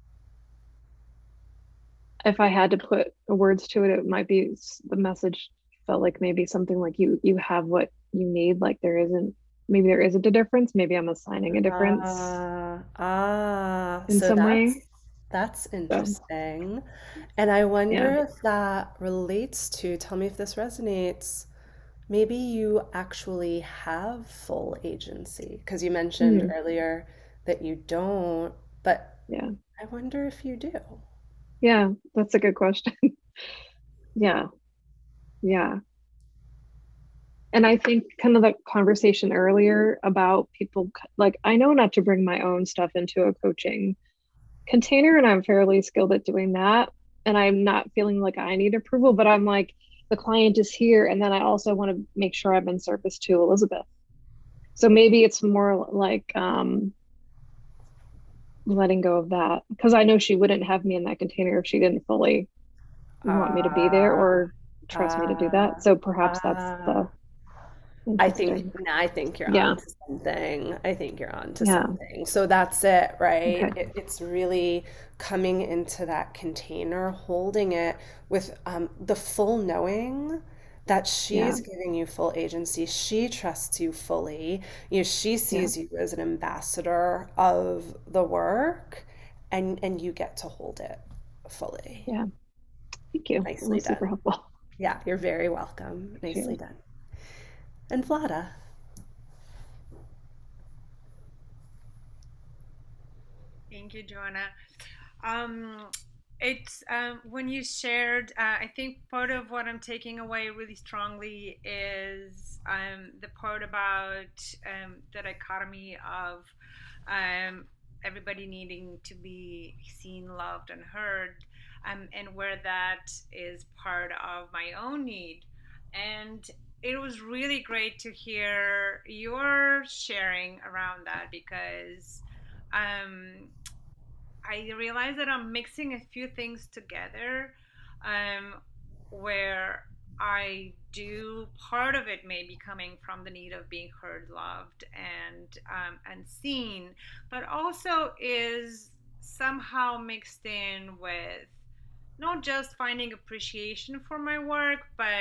if I had to put words to it, it might be the message felt like maybe something like you have what you need. Like maybe there isn't a difference. Maybe I'm assigning a difference in
So
some way.
that's
So
interesting. And I
yeah.
wonder if that relates to, tell me if this resonates. Maybe you actually have full agency because you mentioned
Hmm.
earlier that you don't, but
Yeah.
I wonder if you do.
Yeah. That's a good question. Yeah. Yeah. And I think kind of the conversation earlier about people like I know not to bring my own stuff into a coaching container, and I'm fairly skilled at doing that. And I'm not feeling like I need approval, but I'm like, the client is here. And then I also want to make sure I'm in service to Elizabeth. So maybe it's more like letting go of that because I know she wouldn't have me in that container if she didn't fully want me to be there
Ah,
or trust me to do that.
ah,
So perhaps that's the
ah.
interesting.
I think you're
Yeah.
on to something. I think you're on to
Yeah.
something. So that's it, right?
Okay.
It's really coming into that container, holding it with the full knowing that
Yeah.
she's giving you full agency. She trusts you fully. She
Yeah.
sees you as an ambassador of the work, and you get to hold it fully.
Yeah. Thank you. That
Nicely
was super
done.
helpful.
Yeah, you're very welcome. Nicely
Cheers.
done. And Vlada.
Thank you, Joanna. Um, it's when you shared, I think part of what I'm taking away really strongly is the part about the dichotomy of um, everybody needing to be seen, loved, and heard, and where that is part of my own need. And it was really great to hear your sharing around that because um, I realized that I'm mixing a few things together, um, where I do part of it may be coming from the need of being heard, loved, and seen, but also is somehow mixed in with not just finding appreciation for my work,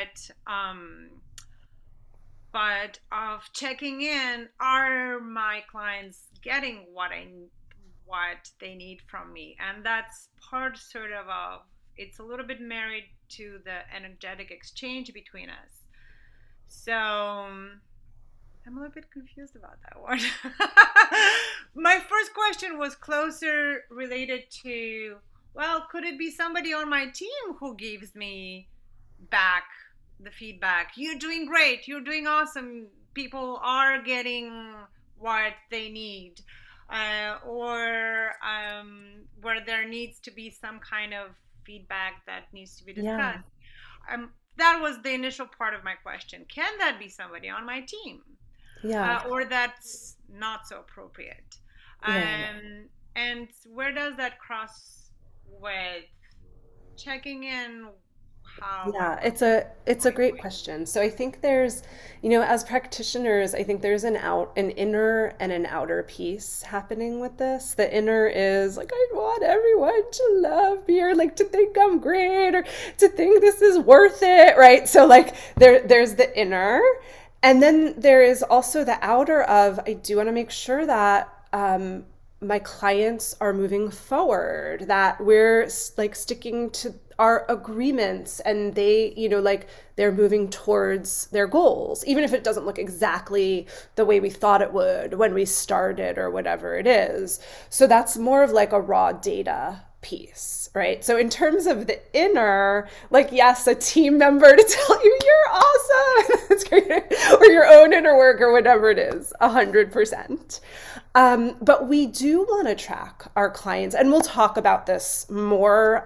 but of checking in, are my clients getting what they need from me? And that's part sort of it's a little bit married to the energetic exchange between us. So I'm a little bit confused about that one. My first question was closer related to, well, could it be somebody on my team who gives me back the feedback? You're doing great. You're doing awesome. People are getting what they need. Or where there needs to be some kind of feedback that needs to be
Yeah.
discussed. that was the initial part of my question. Can that be somebody on my team?
Yeah.
Or that's not so appropriate?
Yeah.
And where does that cross with checking in? How?
Yeah, it's a great question. So I think there's, as practitioners, I think there's an inner and an outer piece happening with this. The inner is like, I want everyone to love me, or like to think I'm great, or to think this is worth it, right? So like there's the inner, and then there is also the outer of, I do want to make sure that my clients are moving forward, that we're like sticking to our agreements, and they, like they're moving towards their goals, even if it doesn't look exactly the way we thought it would when we started or whatever it is. So that's more of like a raw data piece, right? So in terms of the inner, like, yes, a team member to tell you you're awesome, that's great, or your own inner work or whatever it is, 100%. But we do want to track our clients, and we'll talk about this more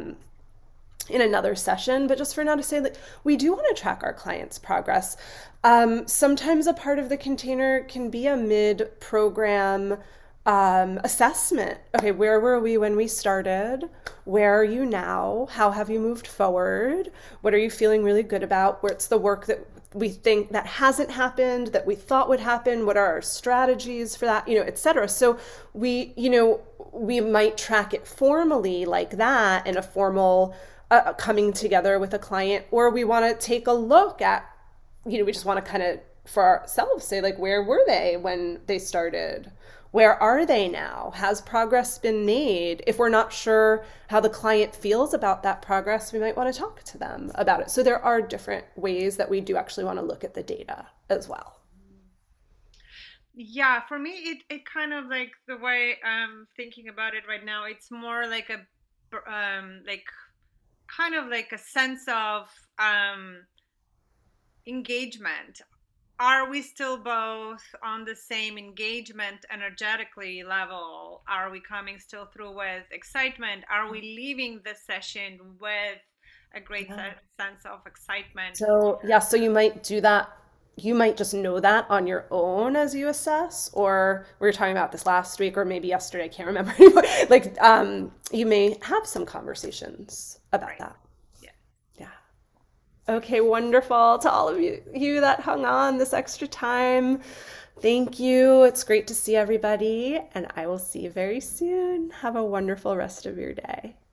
in another session, but just for now to say that we do want to track our clients' progress. Sometimes a part of the container can be a mid-program assessment. Okay, where were we when we started? Where are you now? How have you moved forward? What are you feeling really good about? What's the work that we think that hasn't happened, that we thought would happen? What are our strategies for that, et cetera. So we might track it formally like that in a formal coming together with a client, or we want to take a look at, we just want to kind of for ourselves say, like, where were they when they started? Where are they now? Has progress been made? If we're not sure how the client feels about that progress, we might want to talk to them about it. So there are different ways that we do actually want to look at the data as well.
Yeah, for me, it kind of like the way I'm thinking about it right now, it's more like a like kind of like a sense of engagement. Are we still both on the same engagement energetically level? Are we coming still through with excitement? Are we leaving the session with a great sense of excitement?
So so you might do that. You might just know that on your own as you assess, or we were talking about this last week or maybe yesterday, I can't remember anymore. Like you may have some conversations about that. Okay, wonderful. To all of you that hung on this extra time, thank you. It's great to see everybody, and I will see you very soon. Have a wonderful rest of your day.